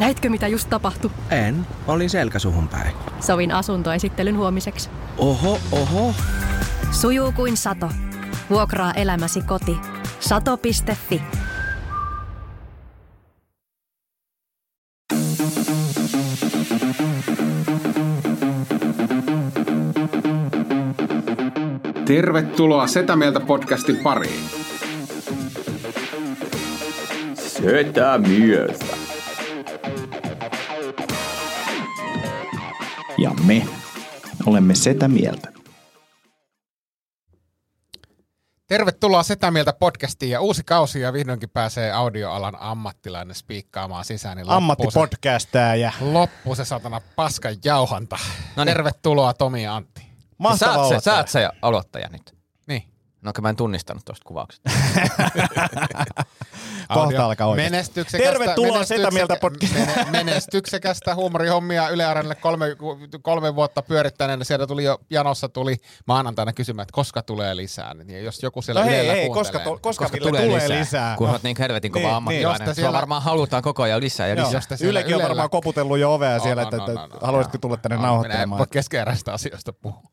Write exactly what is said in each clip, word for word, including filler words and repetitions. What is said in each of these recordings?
Näitkö mitä just tapahtui? En, olin selkäsuhun päin. Sovin asuntoesittelyn huomiseksi. Oho, oho. Sujuu kuin sato. Vuokraa elämäsi koti. sato piste fi. Tervetuloa Setä Mieltä podcastin pariin. Setä Mieltä. Ja me olemme Setä Mieltä. Tervetuloa Setä Mieltä podcastiin ja uusi kausi ja vihdoinkin pääsee audioalan ammattilainen spiikkaamaan sisään. Niin Ammattipodcastaaja. Loppu se satana paskan jauhanta. No niin. Tervetuloa Tomi ja Antti. Mahtava sä, oot se, aloittaja. sä oot se aloittaja nyt. Niin. No mä en tunnistanut tuosta kuvauksesta. Kohta alkaa oikeasti. Menestyksekästä, Tervetuloa Setä Mieltä podcastiin. podcast. Menestyksekästä huumorihommia Yle Areenalle kolme, kolme vuotta pyörittäneenä. Sieltä tuli jo janossa tuli maanantaina kysymään, että koska tulee lisää. Ja jos joku siellä No hei, Ylellä hei, kuuntelee. koska, to, koska, Koska tulee, tulee tulee lisää. lisää. Kun oot niin helvetin kova Niin, ammattilainen. niin. Sua Siellä- varmaan halutaan koko ajan lisää ja Joo. lisää. Josta siellä Ylekin on Ylellä- varmaan koputellut jo ovea On, siellä, on, että, on, että on, on. haluaisitko tulla tänne On, Minä en nauhoittelemaan. voi keskeeräistä asioista puhua.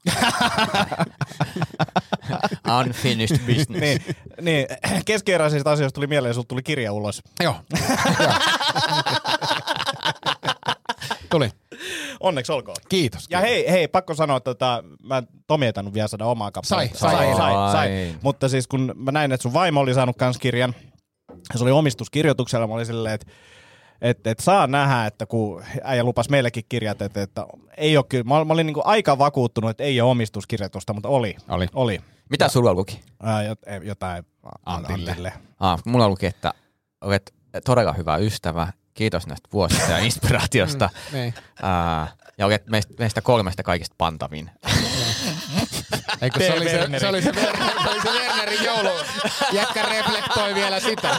Unfinished business. Niin, niin keskeeräisistä asioista tuli mieleen, sulta tuli kirja ulos. Joo. Joo. Tuli. Onneksi olkoon. Kiitos. Ja hei, hei, pakko sanoa, että tota, mä Tomi ei tainnut vielä saada omaa kappaletta. Sai, sai, sai, sai, sai. sai. Mutta siis kun mä näin, että sun vaimo oli saanut kans kirjan, ja se oli omistuskirjoituksella, mä olin silleen, että et, et saa nähdä, että kun äijä lupas meillekin kirjat, että, että ei ole kyllä, mä, mä olin niinku aika vakuuttunut, että ei ole omistuskirjoitusta, mutta oli. Oli. Oli. Mitä sulla luki? Ää, jot, jotain Antille. Antille. Ah, mulla luki, että olet todella hyvä ystävä. Kiitos näistä vuosista ja inspiraatiosta. Niin. Ää, ja olet meistä, meistä kolmesta kaikista pantavin. Eikö se oli se, se oli se, Werner, se oli se Wernerin joulu. Jätkä reflektoi vielä sitä.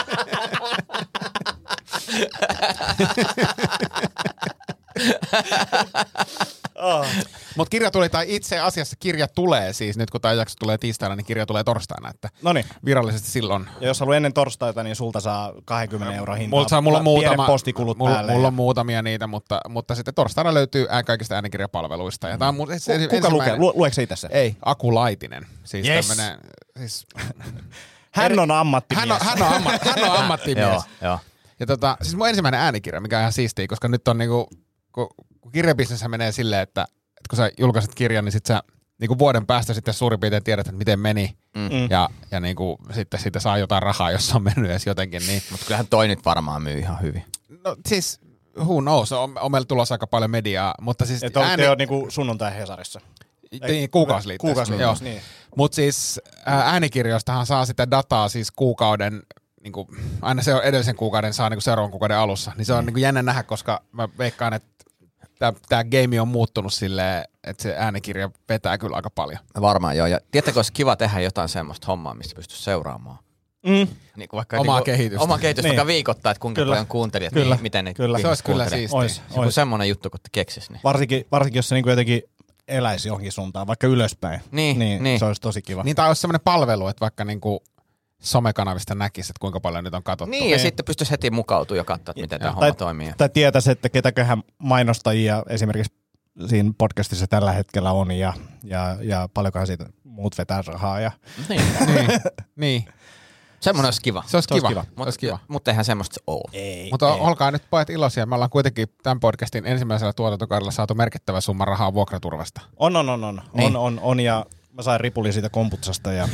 Oh. Mutta kirja tuli, tai itse asiassa kirja tulee siis, nyt kun tämä jakso tulee tiistaina, niin kirja tulee torstaina, että Noniin. virallisesti silloin. Ja jos haluaa ennen torstaita, niin sulta saa kaksikymmentä euroa hintaa. Mulla, saa, mulla, on Pienet muutama, postikulut mulla, päälle. mulla ja- on muutamia niitä, mutta, mutta sitten torstaina löytyy ää, kaikista äänikirjapalveluista. Ja tää on mun, se, Ku- se, Kuka ensimmäinen- lukee? Lu, lueeko se itse se? Ei, Aku Laitinen. Siis Yes. tämmönen, siis, Hän on ammattimies. hän, on, hän, on amma, hän on ammattimies. Joo, joo. Ja tota, siis mun ensimmäinen äänikirja, mikä on ihan siistiä, koska nyt on niinku, kun, kun kirjabisneshän menee silleen, että, että kun sä julkaiset kirjan, niin sit sä niinku vuoden päästä sitten suurin piirtein tiedät, että miten meni. Mm. Ja, ja niinku, sitten siitä saa jotain rahaa, jos se on mennyt edes jotenkin. Niin. Mutta kyllähän toi nyt varmaan myy ihan hyvin. No siis, who knows, on, on meillä tulossa aika paljon mediaa, mutta siis Että ääni... te on niinku sunnuntai Hesarissa. Niin, kuukausiliitteessä. Kuukausiliitteessä, niin. Mutta siis ää, äänikirjoistahan saa sitä dataa siis kuukauden, niinku, aina se on edellisen kuukauden saa niinku seuraavan kuukauden alussa. Niin se on niinku jännä nähdä, koska mä veikkaan, että tämä game on muuttunut silleen, että se äänikirja vetää kyllä aika paljon. Varmaan joo. Ja tiedättekö, olisi kiva tehdä jotain semmoista hommaa, mistä pystyisi seuraamaan. Mm. Niin kuin vaikka Omaa niinku, kehitystä. Omaa kehitystä, Niin. vaikka viikoittain, että kuinka Kyllä. paljon kuuntelijat, Kyllä. niin, miten ne Kyllä. ihmiset Se olisi kyllä kuuntelee. siistiä. Ois, Joku ois. semmoinen juttu, kun te keksis. Niin. Varsinkin, varsinkin, jos se niinku jotenkin eläisi johonkin suuntaan, vaikka ylöspäin. Niin, niin, niin. se olisi tosi kiva. Niin tai olisi semmoinen palvelu, että vaikka niinku somekanavista näkisi, että kuinka paljon nyt on katsottu. Niin, ja sitten pystyisi heti mukautua ja katsoa, että miten tämä tai, homma toimii. tai tietäisi, että ketäköhän mainostajia esimerkiksi siinä podcastissa tällä hetkellä on ja, ja, ja paljonkohan siitä muut vetää rahaa. Ja... Niin. niin, niin. Semmoinen olisi kiva. Se olisi Se olisi kiva. kiva. Se olisi kiva. Mutta eihän semmoista ole. Ei, Mutta olkaa nyt pojat iloisia. Me ollaan kuitenkin tämän podcastin ensimmäisellä tuotantokaudella saatu merkittävä summa rahaa vuokraturvasta. On, on, on, on, Niin. on, on, on, ja mä sain ripuli siitä komputsasta ja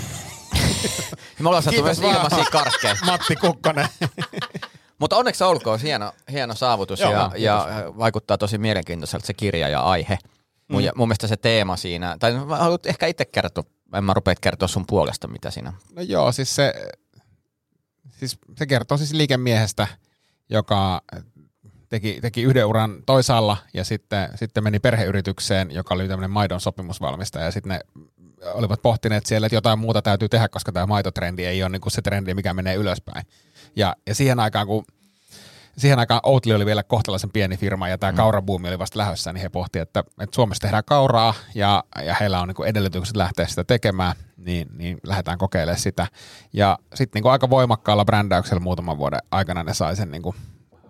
Me ollaan saatu Kiitos myös vaan. ilmaisia karkkeja. Matti Kukkonen. Mutta onneksi olkoon hieno, hieno saavutus Joo, ja, kiitos. ja vaikuttaa tosi mielenkiintoiselta se kirja ja aihe. Mun, Mm. mm. mun mielestä se teema siinä, tai mä haluat ehkä itse kertoa, en mä rupea kertoa sun puolesta, mitä siinä on. No joo, siis se, siis se kertoo siis liikemiehestä, joka teki, teki yhden uran toisaalla ja sitten, sitten meni perheyritykseen, joka oli tämmöinen maidon sopimusvalmistaja ja sitten ne olivat pohtineet siellä, että jotain muuta täytyy tehdä, koska tämä maitotrendi ei ole niin kuin se trendi, mikä menee ylöspäin. Ja, ja siihen aikaan, kun siihen aikaan Oatly oli vielä kohtalaisen pieni firma ja tämä mm. kaurabuumi oli vasta lähdössä, niin he pohtivat, että, että Suomessa tehdään kauraa ja, ja heillä on niin kuin edellytykset lähteä sitä tekemään, niin, niin lähdetään kokeilemaan sitä. Ja sitten niin kuin aika voimakkaalla brändäyksellä muutaman vuoden aikana ne sai sen niin kuin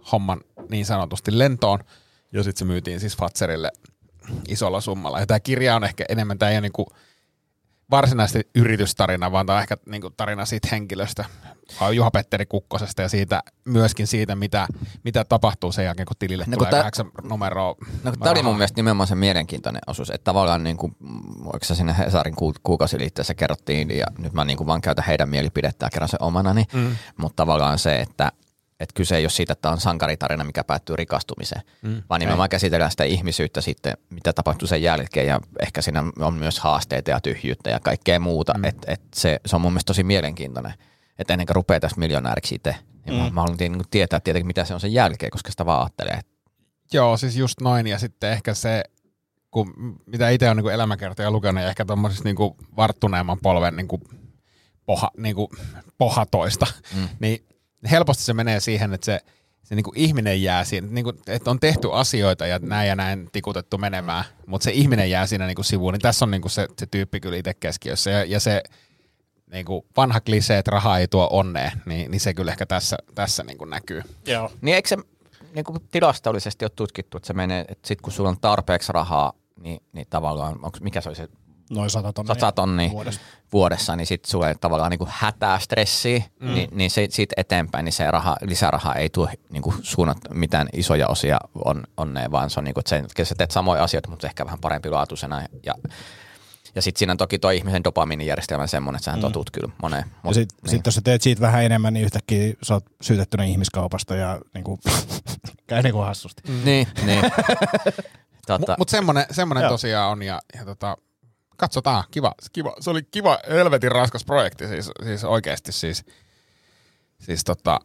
homman niin sanotusti lentoon, ja sitten se myytiin siis Fatserille isolla summalla. Ja tämä kirja on ehkä enemmän, tämä ei ole niinku varsinaisesti yritystarina, vaan tämä on ehkä niinku tarina siitä henkilöstä, Juha-Petteri Kukkosesta ja siitä, myöskin siitä, mitä, mitä tapahtuu sen jälkeen, kun tilille no, tulee ta- kahdeksan numeroa. No, tämä oli mun mielestä nimenomaan se mielenkiintoinen osuus, että tavallaan niin kuin, oliko se sinne Hesarin ku- kuukausiliitteessä kerrottiin, ja nyt mä niin kuin vaan käytän heidän mielipidettään, kerran se omanani, mm. mutta tavallaan se, että et kyse ei ole siitä, että on sankaritarina, mikä päättyy rikastumiseen, mm. vaan nimenomaan käsitellään sitä ihmisyyttä sitten, mitä tapahtuu sen jälkeen, ja ehkä siinä on myös haasteita ja tyhjyyttä ja kaikkea muuta, mm. että et se, se on mun mielestä tosi mielenkiintoinen. Että ennen kuin rupeaa tästä miljonääriksi itse, niin mm. mä, mä haluan tietää tietenkin, mitä se on sen jälkeen, koska sitä vaan ajattelee. Joo, siis just noin. Ja sitten ehkä se, kun, mitä itse on niin elämäkertoja lukenut, ja ehkä tuommoisista niin varttuneemman polven niin kuin poha, niin kuin pohatoista, mm. niin helposti se menee siihen, että se, se niin kuin ihminen jää siinä, niin kuin, että on tehty asioita ja näin ja näin tikutettu menemään, mutta se ihminen jää siinä niin kuin sivuun. Niin tässä on niin kuin se, se tyyppi kyllä itse keskiössä, ja, ja se niin kuin vanha klisee, että raha ei tuo onnea, niin, niin se kyllä ehkä tässä, tässä niin kuin näkyy. Joo. Niin eikö se niin kuin tilastollisesti ole tutkittu, että se menee, että sit kun sulla on tarpeeksi rahaa, niin, niin tavallaan, onko, mikä se oli se? Noin sata tonnia, sata tonnia vuodessa. vuodessa, niin sitten sulle tavallaan niin kuin hätää, stressiä, mm. niin, niin se, siitä eteenpäin, niin se raha, lisäraha ei tule niin kuin suunnat mitään isoja osia on, onnea, vaan se on niin kuin, että se, sä teet samoja asioita, mutta ehkä vähän parempi laatuisena ja Ja sitten siinä on toki toi ihmisen dopamiinijärjestelmä semmoinen, että sähän mm. totut kyllä moneen. Ja sitten niin. sit, jos sä teet siitä vähän enemmän, niin yhtäkkiä sä oot syytettynä ihmiskaupasta ja niinku, käy niinku hassusti. Mm. Niin, niin. tota. Mutta mut semmoinen, semmoinen tosiaan on ja, ja tota, katsotaan, kiva, kiva. Se oli kiva, helvetin raskas projekti, siis, siis oikeasti siis, siis tota,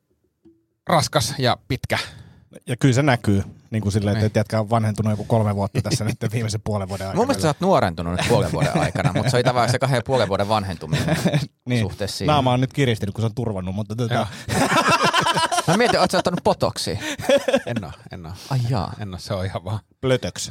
raskas ja pitkä. Ja kyllä se näkyy, niin kuin silleen, että jätkä on vanhentunut joku kolme vuotta tässä nyt viimeisen puolen vuoden aikana. Mun mielestä sä oot nuorentunut nyt puolen vuoden aikana, mutta se oli tavallaan se kahden puolen vuoden vanhentuminen niin. suhteessa siihen. Naama on nyt kiristynyt, kun se on turvannut, mutta tota... Mä mietin, oot sä ottanut botoksia? En oo, en oo. Ai jaa. En oo, se on ihan vaan... Plötöks.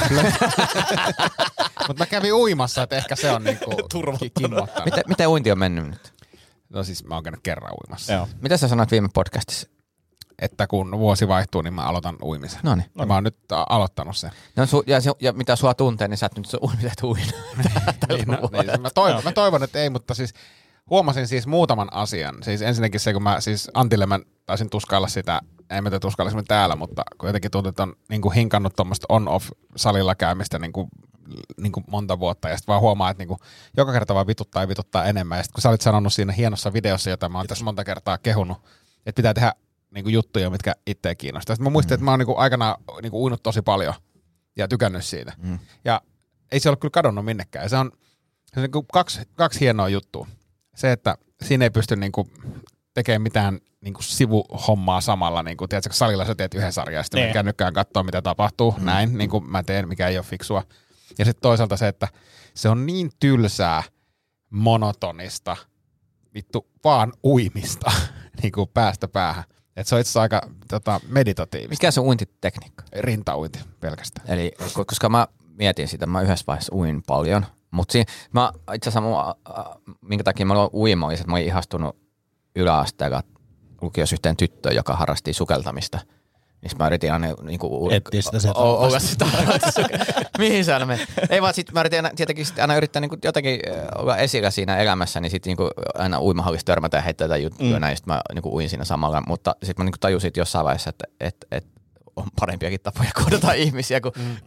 Mutta mä kävin uimassa, että ehkä se on niinku kimmottanut. Miten, miten uinti on mennyt nyt? No siis mä oon käynyt kerran uimassa. Joo. Mitä sä sanoit viime podcastissa? Että kun vuosi vaihtuu, niin mä aloitan uimisen. Noniin. Ja mä oon nyt aloittanut sen. No, su- ja, su- ja mitä sua tuntee, niin sä et nyt uimiset uina. niin, no, niin, mä, toivon, mä toivon, että ei, mutta siis huomasin siis muutaman asian. Siis ensinnäkin se, kun mä siis Antille mä taisin tuskailla sitä, ei mä tuskailla täällä, mutta kun jotenkin tuntuu, että on niin kuin hinkannut tuommoista on-off salilla käymistä niin kuin, niin kuin monta vuotta, ja sitten vaan huomaa, että niin kuin joka kerta vaan vituttaa ja vituttaa enemmän. Ja sitten kun sä olit sanonut siinä hienossa videossa, jota mä oon tässä monta kertaa kehunut, että pitää tehdä niinku juttuja, mitkä itseä kiinnostaa. Sitten mä muistin, mm. että mä oon niinku aikanaan niinku uinut tosi paljon ja tykännyt siitä. Mm. Ja ei se ole kyllä kadonnut minnekään. Ja se on, se on niinku kaksi, kaksi hienoa juttua. Se, että siinä ei pysty niinku tekemään mitään niinku sivuhommaa samalla. Niinku, tiedätkö, salilla sä teet yhden sarjan ja sitten mä kännykkään katsoa, mitä tapahtuu. Mm. Näin, niin kuin mä teen, mikä ei ole fiksua. Ja sitten toisaalta se, että se on niin tylsää, monotonista, vittu vaan uimista niinku päästä päähän. Että se on itse asiassa aika tota, meditatiivista. Mikä se on uintitekniikka? Rintauinti pelkästään. Eli koska mä mietin sitä, mä yhdessä vaiheessa uin paljon, mutta siinä mä itse asiassa mua, minkä takia mä aloin uimaan, että mä olin ihastunut yläasteella lukiossa yhteen tyttöön, joka harrasti sukeltamista. Niin mä yritin aina niinku... Etsiä sitä sieltä. Olla sitä. Mihin sä aina menet? Ei vaan sit mä yritin aina, tietenkin sit aina yrittää niinku jotenkin olla esillä siinä elämässä, niin sit niinku aina uimahallissa törmätä ja heittää jotain juttuja mm. näin, sit mä niinku uin siinä samalla. Mutta sit mä niinku tajusin jossain vaiheessa, että et, et on parempiakin tapoja kohdata ihmisiä kuin mm.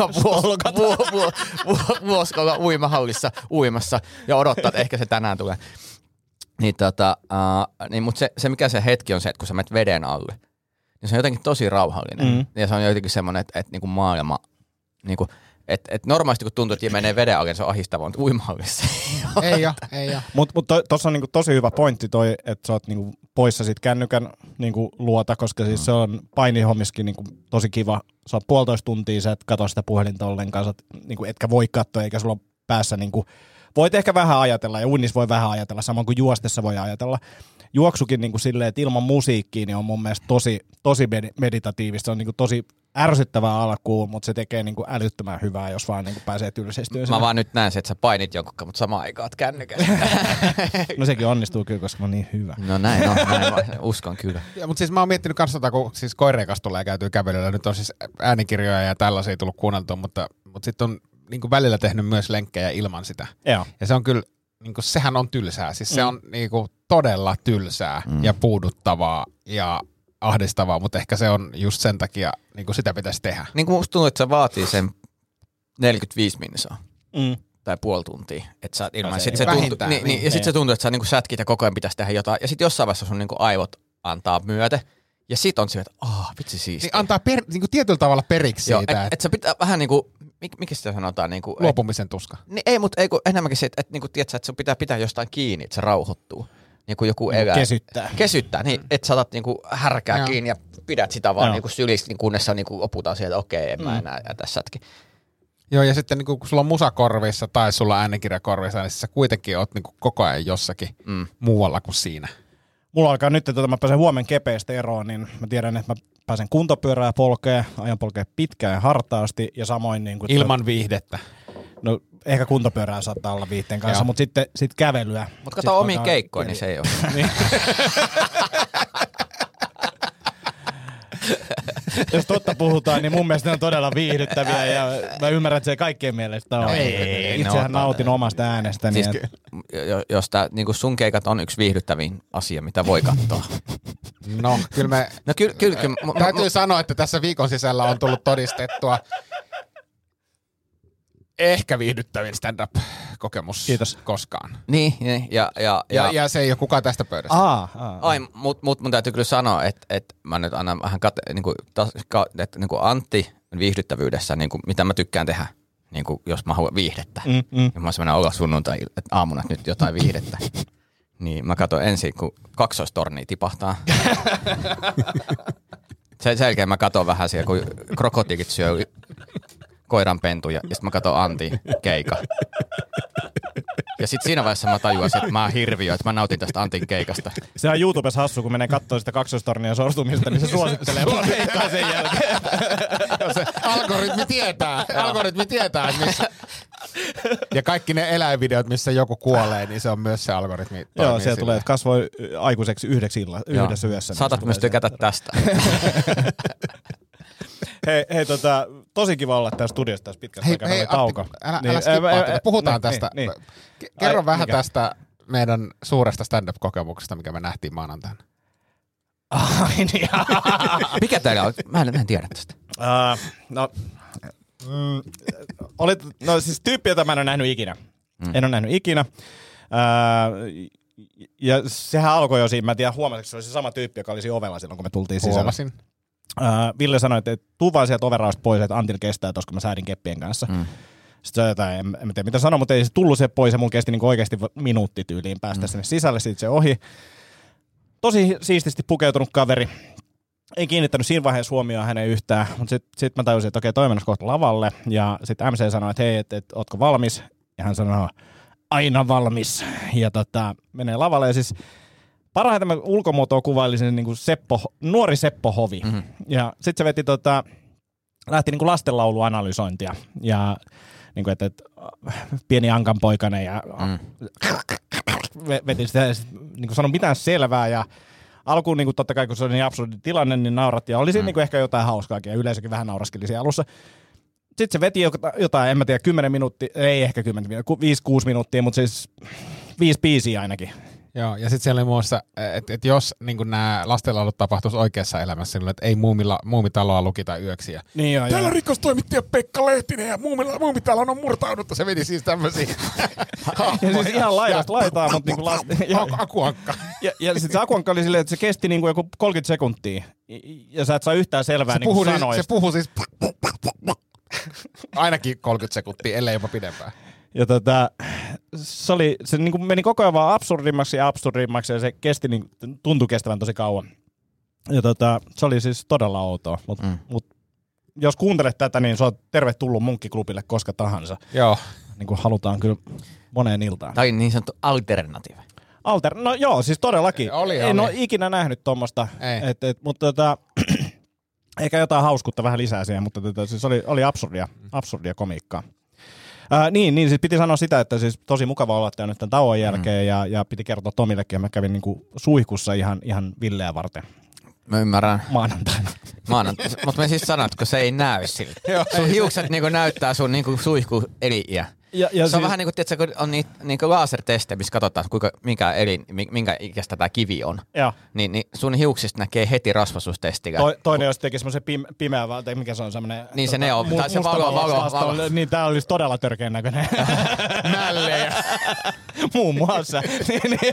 vuosikolla uimahallissa uimassa ja odottaa, että ehkä se tänään tulee. Niin tota, uh, niin, mutta se, se mikä se hetki on se, että kun sä menet veden alle, niin se on jotenkin tosi rauhallinen. Mm. Ja se on jotenkin semmoinen, että, että niinku maailma, niinku, että, että normaalisti kun tuntuu, että menee veden alle, niin se on ahistavaa, mutta uimahallissa ei ole. Ei ole. Mutta mut tuossa on niinku tosi hyvä pointti toi, että sä oot niinku poissa sit kännykän niinku luota, koska siis mm. se on painihommiskin niinku tosi kiva. Sä oot puolitoista tuntia, sä et katso sitä puhelinta ollenkaan, sä oot, niinku, etkä voi katsoa, eikä sulla ole päässä niinku, voit ehkä vähän ajatella, ja uinnissa voi vähän ajatella, samoin kuin juostessa voi ajatella. Juoksukin niin kuin silleen, että ilman musiikkia niin on mun mielestä tosi, tosi meditatiivista. Se on niin kuin tosi ärsyttävää alkuun, mutta se tekee niinku älyttömän hyvää, jos vaan niinku pääsee tylsistyä. Mä vaan nyt näen se, että sä painit jonkun, mutta samaan aikaan oot kännykässä. No sekin onnistuu kyllä, koska mä oon niin hyvä. No näin on, näin on. Uskon kyllä. Ja, mutta siis mä oon miettinyt kanssa tota, kun siis koireen kanssa tulee käytyä kävelyllä. Nyt on siis äänikirjoja ja tällaisia tullut kuunneltua, mutta, mutta sitten on niinku välillä tehnyt myös lenkkejä ilman sitä. Joo. Ja se on kyllä, niinku, sehän on tylsää. Siis se on niinku, todella tylsää mm. ja puuduttavaa ja ahdistavaa, mutta ehkä se on just sen takia, niin kuin sitä pitäisi tehdä. Niin kuin musta tuntuu, että se vaatii sen neljäkymmentäviisi minsaa. Mm. Tai puoli tuntia. Että sä ilman, No se sit se ei tuntuu, vähintään, niin, niin, niin. ja sitten se tuntuu, että sä niinku sätkit ja koko ajan pitäisi tehdä jotain. Ja sitten jossain vaiheessa sun niinku aivot antaa myötä. Ja sit on se, että aah, vitsi siistiä. Niin antaa per, niin kuin tietyllä tavalla periksi Joo, siitä, et, että et sä pitää vähän niinku, mik, mikä sitä sanotaan? Niinku, luopumisen tuska. Niin, ei, mutta ei, kun enemmänkin se, että et, niinku, tiedätkö, että sun pitää pitää jostain kiinni, että se rauhoittuu. Niin kuin joku elää. Kesyttää. Kesyttää, niin että saatat niinku härkää Joo. kiinni ja pidät sitä vaan Joo. niinku sylissä, niin kunnes sä niinku oputaan sieltä, okei, en mä enää jätä sätki. Joo, ja sitten niin kun sulla on musakorvissa tai sulla on äänikirjakorvissa, niin sä kuitenkin oot niin kuin koko ajan jossakin Mm. muualla kuin siinä. Mulla alkaa nyt, että mä pääsen huomen kepeistä eroon, niin mä tiedän, että mä pääsen kuntopyörää polkeen, ajan polkea pitkään ja hartaasti ja samoin niin kuin Ilman viihdettä. no ehkä kuntopyörää saattaa olla viihteen kanssa, Joo. mutta sitten sit kävelyä. Mutta kato omiin keikkoihin, niin se ei ole. Niin. Jos totta puhutaan, niin mun mielestä ne on todella viihdyttäviä ja mä ymmärrän, että se kaikkien mielestä on. No ei, ei, Itsehän no, nautin omasta äänestäni. Siis, Että... jo- jos tää, niinku sun keikat on yksi viihdyttävin asia, mitä voi katsoa. No, kyllä me... No kyllä, kyllä, kyllä mu- Täytyy mu- sanoa, että tässä viikon sisällä on tullut todistettua ehkä viihdyttävin stand-up-kokemus Kiitos. koskaan. niin, niin, ja, ja, Ja, ja, ja se ei ole kukaan tästä pöydästä. Aa, aa. ai, mut, mut mun täytyy kyllä sanoa, että, että mä nyt annan vähän kate, niinku, tas, ka, että niinku Antti viihdyttävyydessä, niinku, mitä mä tykkään tehdä, niinku, jos mä haluan viihdettä. Mm, mm. Ja mä oon olo sunnuntai että aamuna että nyt jotain viihdettä. Niin mä katson ensin, kun kaksoistornia tipahtaa. Sen jälkeen mä katson vähän siellä, kun krokotiikit syö koiran pentuja, ja sitten mä katson Antin keika. Ja sitten siinä vaiheessa mä tajuasin, että mä oon hirviö, että mä nautin tästä Antin keikasta. Se on YouTubessa hassu, kun menee kattoo sitä kaksoistornia sortumista, niin se suosittelee mulle keikkaa sen jälkeen. Se algoritmi tietää, algoritmi tietää, että missä... Ja kaikki ne eläinvideot, missä joku kuolee, niin se on myös se algoritmi. Joo, toimii siellä sillä. tulee, että kasvoi aikuiseksi yhdeksi illa, yhdessä yössä. Saatat myös tykätä tästä. Hei, hei tota, tosi kiva olla täällä studiossa tässä pitkästä Hei, aikaa hei oli tauko. Antti, älä, Niin, älä skippaa ää, tätä. ää, Puhutaan niin, tästä. niin, Ke- Kerro Ai, vähän mikä? tästä meidän suuresta stand-up-kokemuksesta, mikä me nähtiin maanantaina. Ai niin. Mikä teillä on? Mä en, mä en tiedä tästä. Uh, no, mm, olit, no siis tyyppi, jota mä en ole nähnyt ikinä. Mm. En ole nähnyt ikinä. Uh, ja sehän alkoi jo siinä, mä en tiedä huomasitko, se oli se sama tyyppi, joka oli siinä ovella silloin, kun me tultiin sisällä. Huomasin. Uh, Ville sanoi, että tuu vaan sieltä overausta pois, että Antil kestää tuossa, kun mä säädin keppien kanssa. Mm. Sitten se jotain, en, en tiedä mitä sanoa, mutta ei se tullut se pois ja mulla kesti niinku oikeasti minuutti tyyliin päästä mm. sinne sisälle, sitten se ohi. Tosi siististi pukeutunut kaveri. Ei kiinnittänyt siinä vaiheessa huomioon hänen yhtään, mutta sitten sit mä tajusin, että okei, toi mennäisi kohta lavalle. Ja sitten M C sanoi, että hei, että et, ootko valmis? Ja hän sanoi, aina valmis. Ja tota, menee lavalle ja siis parhaiten mä ulkomuotoa kuvailisin niin kuin Seppo, nuori Seppo Hovi. Mm-hmm. Ja sitten se veti tota, lähti niin kuin lastenlauluanalysointia. Ja niin kuin, että, että pieni ankanpoikainen ja mm. veti sitä, niin kuin sanon mitään selvää ja alkuun niin kuin totta kai kun se oli niin absurdi tilanne, niin nauratti ja oli siinä mm. niin kuin ehkä jotain hauskaakin ja yleisökin vähän nauraskeli siellä alussa. Sitten se veti jotain, en mä tiedä, kymmenen minuuttia, ei ehkä kymmenen minuuttia, viisi, kuusi minuuttia, mutta siis viisi biisiä ainakin. Joo, ja sitten siellä oli muassa, että et jos niin nämä lastenlaulut tapahtuisi oikeassa elämässä, niin että ei muumilla, muumitaloa lukita yöksi. Ja, niin joo, täällä joo. on rikostoimittaja Pekka Lehtinen ja muumilla, muumitalon on murtauduttu. Se veti siis tämmöisiä. Ja siis ihan laidasta laitaa, mutta niinku lasten... Akuankka. Ja, ja sitten se akuankka oli silleen, että se kesti niinku joku kolmekymmentä sekuntia. Ja sä et saa yhtään selvää Se niinku puhui, siis, sanoista. se puhui siis ainakin kolmekymmentä sekuntia, ellei jopa pidempään. Ja tota, se, oli, se niinku meni koko ajan vaan absurdimmaksi ja absurdimmaksi ja se kesti, niin, tuntui kestävän tosi kauan. Ja tota, se oli siis todella outoa. Mutta mm. mut, jos kuuntelet tätä, niin se on tervetullut Munkkiklubille koska tahansa. Joo. Niin kuin halutaan kyllä moneen iltaan. Tai niin sanottu alternative. Alter, no joo, siis todellakin. Oli, en oli. ole ikinä nähnyt tuommoista. Mutta tota, Eikä jotain hauskuutta vähän lisää siihen, mutta tota, siis oli, oli absurdia, absurdia komiikkaa. Ää, niin, niin siis piti sanoa sitä, että siis tosi mukava olla täällä nyt tämän tauon jälkeen mm. ja, ja piti kertoa Tomillekin, ja mä kävin niinku suihkussa ihan, ihan Villeä varten. Mä ymmärrän. Maanantaina. Maanantaina. Mutta mä siis sanon, että se ei näy siltä. Sun hiukset niinku näyttää sun niinku suihku-eliä. Ja, ja se siis on vähän niin kuin, tiedätkö, kun on niitä niin lasertestejä, missä katsotaan, kuinka, minkä, elin, minkä ikäistä tämä kivi on. Niin, niin sun hiuksista näkee heti rasvasuustestiä. To, toinen, jos teki semmoisen pime, pimeä, tai mikä se on semmoinen... Niin se ne on. Mu- se valo, valo, valo. Niin tää olisi todella törkeän näköinen. Nällejä. Muun muassa. niin, niin.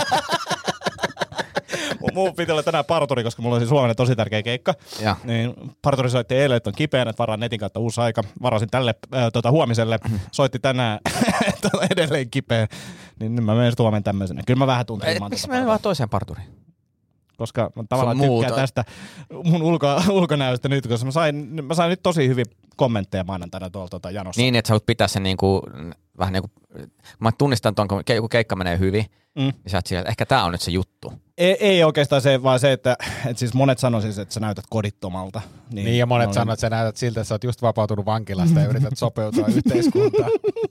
Mun piti olla tänään parturi, koska mulla olisi huomenna tosi tärkeä keikka. Ja. Niin parturi soitti eilen, että on kipeänä, että varaan netin kautta uusi aika. Varasin tälle äh, tota, huomiselle. Soitti tänään, että on edelleen kipeä. Niin mä menen huomenna tämmöisenä. Kyllä mä vähän tuntun. Miksi mä en vaan toiseen parturiin? Koska mä tavallaan tykkään tästä mun ulko, ulkonäöstä nyt, koska mä sain, mä sain nyt tosi hyvin kommentteja maanantaina tuolta tuota janossa. Niin, että sä haluat pitää sen niinku, vähän niin kuin, mä tunnistan tuon, kun joku keikka menee hyvin, mm. niin sä oot siellä, että ehkä tää on nyt se juttu. Ei, ei oikeastaan se, vaan se, että, että siis monet sanoisivat, että sä näytät kodittomalta. Niin, niin ja monet no, sanoo, että sä näytät siltä, että sä oot just vapautunut vankilasta ja yrität sopeutua yhteiskuntaan.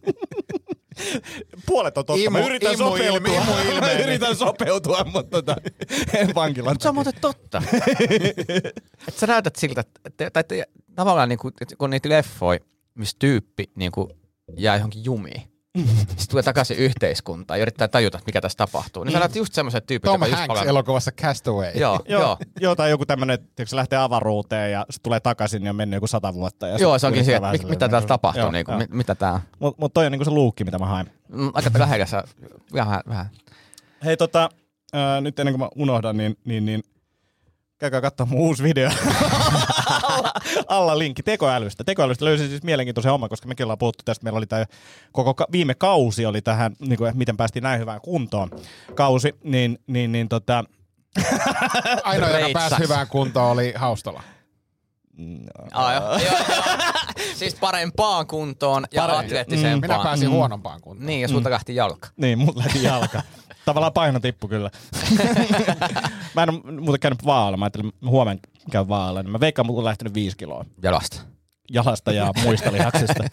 Puolet on totta. Imu, mä yritän imu, sopeutua. Ilme, imu, mä yritän sopeutua, mutta tota, en vankilan takia. Se on muuten totta. Että sä näytät siltä, että, että, että tavallaan niin kuin, kun niitä leffoja, missä tyyppi niin kuin jää johonkin jumiin. Sitten tulee takaisin yhteiskuntaan ja yrittää tajuta, mikä tässä tapahtuu. Niin sä näet just semmoiset tyypit, Tom joka just Hanks paljon... elokuvassa Castaway. Joo, joo. joo. joo tai joku tämmönen, että se lähtee avaruuteen ja se tulee takaisin ja on mennyt joku sata vuotta. Ja joo, se onkin se, mit, mitä täällä tapahtuu, joo, niinku, mit, mitä tää on. Mutta mut toi on niinku se luukki, mitä mä haen. Aika lähellä, vähän, vähän. Hei tota, äh, nyt ennen kuin mä unohdan, niin, niin, niin käykää katsomaan mun uusi video. alla, alla linkki tekoälystä. Tekoälystä löysin siis mielenkiintoisen homman, koska mekin ollaan puhuttu tästä. Meillä oli tämä koko ka- viime kausi oli tähän, niin kuin, miten päästiin näin hyvään kuntoon kausi, niin, niin, niin tota... Ainoa, joka pääsi hyvään kuntoon, oli Haustola. No. Ah, joo, joo, joo. Siis parempaan kuntoon ja Pare- atleettisempaan. Mm. Minä pääsin mm. huonompaan kuntoon. Niin, ja sulta mm. lähti jalka. Niin, mut lähti jalka. Tavallaan paino tippu kyllä. Mä en ole muuten käynyt vaalla. Mä ajattelin, että huomenna käyn vaalla. Niin mä veikkaan, mulla on lähtenyt viisi kiloa. Jalasta. Jalasta ja muista lihaksista.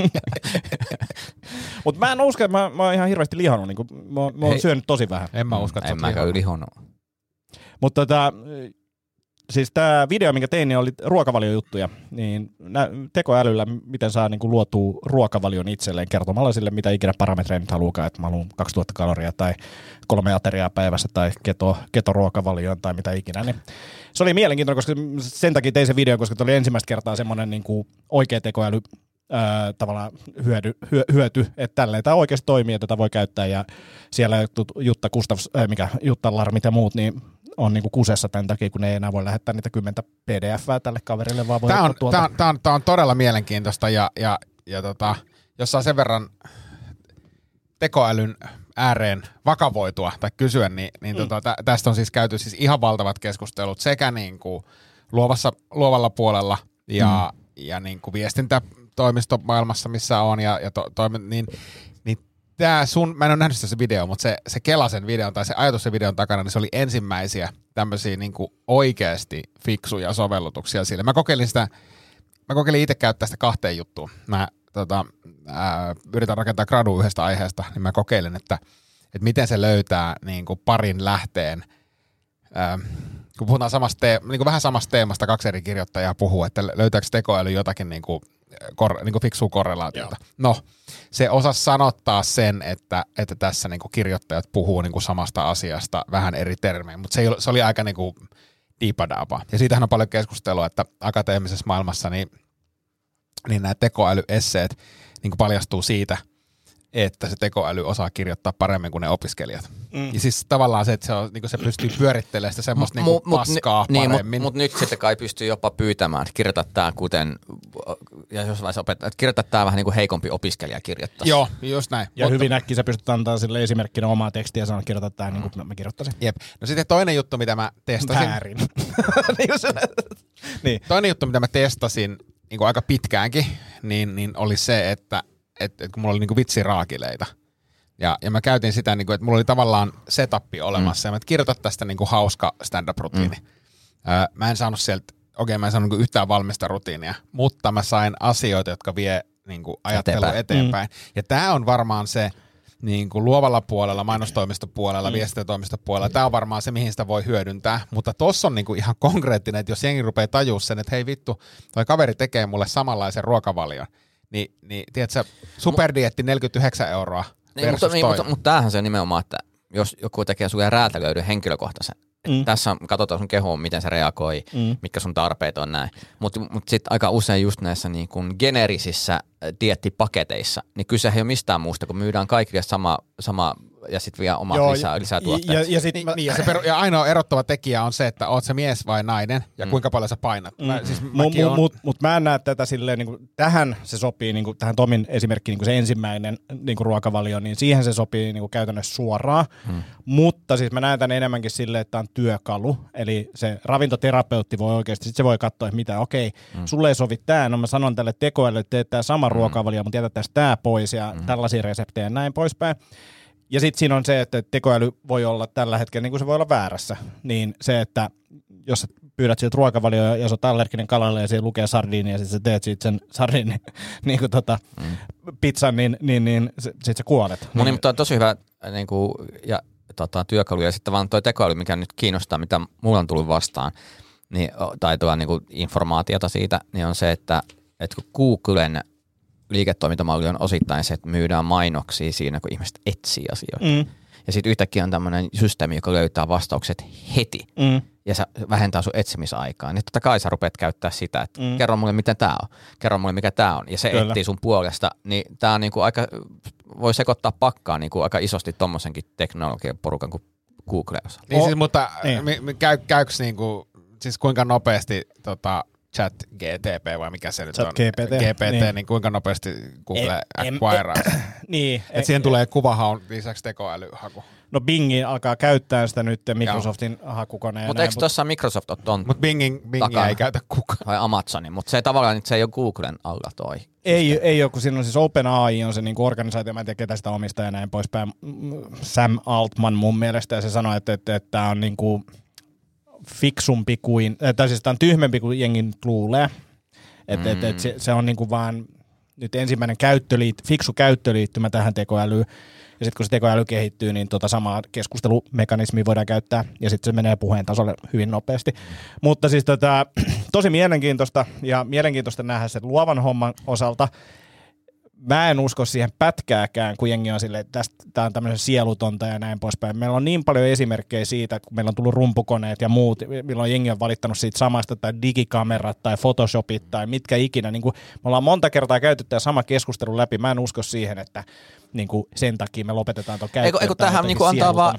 Mutta mä en usko, että mä, mä oon ihan hirveästi lihannut. Niin mä, mä oon syönyt tosi vähän. En mä usko, että en mä käy lihannut. Mutta tota... Siis tämä video, minkä tein, niin oli ruokavaliojuttuja, niin tekoälyllä, miten saa niin kuin luotua ruokavalion itselleen kertomalla sille, mitä ikinä parametreja nyt haluukaan, että mä haluan kaksituhatta kaloria tai kolme ateriaa päivässä tai keto, ketoruokavalioon tai mitä ikinä. Niin se oli mielenkiintoinen, koska sen takia tein sen videon, koska se oli ensimmäistä kertaa semmoinen niin kuin oikea tekoäly ää, tavallaan hyödy, hyö, hyöty, että tälleen tämä oikeasti toimii, että tätä voi käyttää ja siellä Jutta Gustafs, äh, mikä Jutta Larmit ja muut, niin on niinku kusessa tämän takia, kun ne ei enää voi lähettää niitä kymmentä P D F:ää tälle kaverille, vaan voi tämä on, tuolta. Tämä on, tämä on, tämä on todella mielenkiintoista ja, ja, ja tota, jos saa sen verran tekoälyn ääreen vakavoitua tai kysyä, niin, niin mm. tota, tä, tästä on siis käyty siis ihan valtavat keskustelut sekä niin kuin luovassa, luovalla puolella ja, mm. ja niin kuin viestintätoimistomaailmassa, missä on, ja, ja to, toimi, niin, niin tää sun, mä en ole nähnyt sitä se video, mutta se, se Kela sen videon tai se ajatus sen videon takana, niin se oli ensimmäisiä tämmöisiä niin kuin oikeasti fiksuja sovellutuksia sille. Mä kokeilin sitä, mä kokeilin itse käyttää sitä kahteen juttuun. Mä tota, ää, yritän rakentaa gradua yhdestä aiheesta, niin mä kokeilin, että, että miten se löytää niin kuin parin lähteen, ää, kun puhutaan samasta te- niin kuin vähän samasta teemasta, kaksi eri kirjoittajaa puhuu, että löytääkö tekoäly jotakin niin kuin Kor, niin kuin fiksua korrelaatiota. Joo. No, se osasi sanottaa sen, että, että tässä niin kuin kirjoittajat puhuu niin kuin samasta asiasta vähän eri termein, mutta se, se oli aika niin kuin diipadapa. Ja siitähän on paljon keskustelua, että akateemisessa maailmassa niin, niin nämä tekoälyesseet niin kuin paljastuu siitä, että se tekoäly osaa kirjoittaa paremmin kuin ne opiskelijat. Mm. Ja siis tavallaan se, että se, on, niin se pystyy pyörittelemään sitä semmoista m- niin kuin paskaa n- paremmin. Niin, mutta mut nyt sitten kai pystyy jopa pyytämään, että kirjoita tämä kuten, ja jos vaiheessa opettaa, että kirjoita tämä vähän niin kuin heikompi opiskelija kirjoittaisi. Joo, just näin. Ja mutta, hyvin äkkiä sä pystyt antaa sille esimerkkinä omaa tekstiä ja sanoa, että kirjoita tämä mm. niin kuin mä kirjoittaisin. Jep. No sitten toinen juttu, mitä mä testasin. Väärin. niin. Toinen juttu, mitä mä testasin niin kuin aika pitkäänkin, niin, niin oli se, että että et kun mulla oli niinku vitsiraakileita. Ja, ja mä käytin sitä, niinku, että mulla oli tavallaan setappi olemassa. Mm. Ja mä kirjoitan tästä niinku hauska stand-up-rutiini. Mm. Öö, mä en saanut sieltä okei, mä en saanut niin yhtään valmista rutiinia, mutta mä sain asioita, jotka vie niin kuin ajattelua eteenpäin. eteenpäin. Mm. Ja tää on varmaan se niin kuin luovalla puolella, mainostoimistopuolella, mm. viestintätoimistopuolella, tämä on varmaan se, mihin sitä voi hyödyntää, mutta tossa on niin kuin ihan konkreettinen, että jos jengi rupeaa tajua sen, että hei vittu, toi kaveri tekee mulle samanlaisen ruokavalion, niin, niin tiedätkö, superdieetti neljäkymmentäyhdeksän euroa niin, versus mutta, toi. Mutta, mutta tämähän se on nimenomaan, että jos joku tekee sulle räätälöidyn henkilökohtaisen, mm. tässä katsotaan sun kehoon, miten se reagoi, mm. mitkä sun tarpeet on näin, mutta mut sitten aika usein just näissä niin kuin generisissä diettipaketeissa, niin kyse ei ole mistään muusta, kun myydään kaikille sama, sama ja sitten vielä omat Joo, lisää, lisää tuotteet. Ja, ja, sit niin, mä, niin, ja, se peru, ja ainoa erottava tekijä on se, että oot se mies vai nainen ja mm. kuinka paljon sä painat. Mm. Mä, siis Mutta on... mut, mut mä en näe tätä silleen, niin kuin, tähän se sopii, niin kuin, tähän Tomin esimerkki, niin kuin se ensimmäinen niin kuin ruokavalio, niin siihen se sopii niin kuin käytännössä suoraan. Mm. Mutta siis mä näen tämän enemmänkin silleen, että tämä on työkalu. Eli se ravintoterapeutti voi oikeasti, sit se voi katsoa, että mitä, okei, mm. sulle ei sovi tämä, no mä sanon tälle tekoälylle, että teet tämä sama mm. ruokavalio, mutta jätä tästä tämä pois ja mm. tällaisia reseptejä ja näin poispäin. Ja sitten siinä on se, että tekoäly voi olla tällä hetkellä, niin kuin se voi olla väärässä, niin se, että jos sä pyydät siltä ruokavalioa ja sä oot allerginen kalalle ja siellä lukee sardiini ja sitten sä teet siitä sen sardiini niin kuin tota, mm. pizzan, niin, niin, niin sitten sä kuolet. No niin, mutta on tosi hyvä niin kuin, ja, tota, työkalu ja sitten vaan toi tekoäly, mikä nyt kiinnostaa, mitä mulla on tullut vastaan, niin, tai tuo niin kuin informaatiota siitä, niin on se, että, että kun Googlen liiketoimintamalli on osittain se, että myydään mainoksia siinä, kun ihmiset etsii asioita. Mm. Ja sitten yhtäkkiä on tämmöinen systeemi, joka löytää vastaukset heti. Mm. Ja se vähentää sun etsimisaikaa. Niin totta kai sä rupeat käyttää sitä, että mm. kerro mulle, miten tää on. Kerro mulle, mikä tää on. Ja se Kyllä. etsii sun puolesta. Niin tää on niinku aika, voi sekoittaa pakkaa niinku aika isosti tommosenkin teknologian porukan kuin Google osa. Niin oh. siis, mutta niin. käy, käyks niinku, siis kuinka nopeasti tota, Chat G T P vai mikä se nyt Chat on? G P T. G P T, niin, niin kuinka nopeasti Google acquiraa? Niin. Että siihen tulee kuvahaun lisäksi tekoälyhaku. No Bingi alkaa käyttää sitä nyt, Microsoftin hakukoneen. Mutta eikö tuossa Microsoft ole ton Mutta Bingin, Bingia ei käytä kukaan. Vai Amazonin, mutta se tavallaan se ei ole Googlen alla toi. Ei, ei ole, kun siinä on siis OpenAI on se niinku organisaatio, mä en tiedä ketä sitä omistaa ja näin poispäin. Sam Altman mun mielestä, ja se sanoi, että tämä että, että on niinku fiksumpi kuin, tai siis tämä on tyhmempi kuin jengin luulee. Että mm. et, et se, se on niinku vaan nyt ensimmäinen käyttöliit, fiksu käyttöliittymä tähän tekoälyyn. Ja sitten kun se tekoäly kehittyy, niin tota samaa keskustelumekanismia voidaan käyttää, ja sitten se menee puheen tasolle hyvin nopeasti. Mm. Mutta siis tota, tosi mielenkiintoista, ja mielenkiintoista nähdä sen luovan homman osalta. Mä en usko siihen pätkääkään, kun jengi on silleen, että tämä on tämmöisen sielutonta ja näin poispäin. Meillä on niin paljon esimerkkejä siitä, kun meillä on tullut rumpukoneet ja muut, milloin jengi on valittanut siitä samasta, tai digikamerat tai Photoshopit tai mitkä ikinä. Niin kuin me ollaan monta kertaa käyty tämä sama keskustelu läpi. Mä en usko siihen, että niin kuin sen takia me lopetetaan tuon käyttöön. Eikö, eikö tähän niin kuin antaa vaan,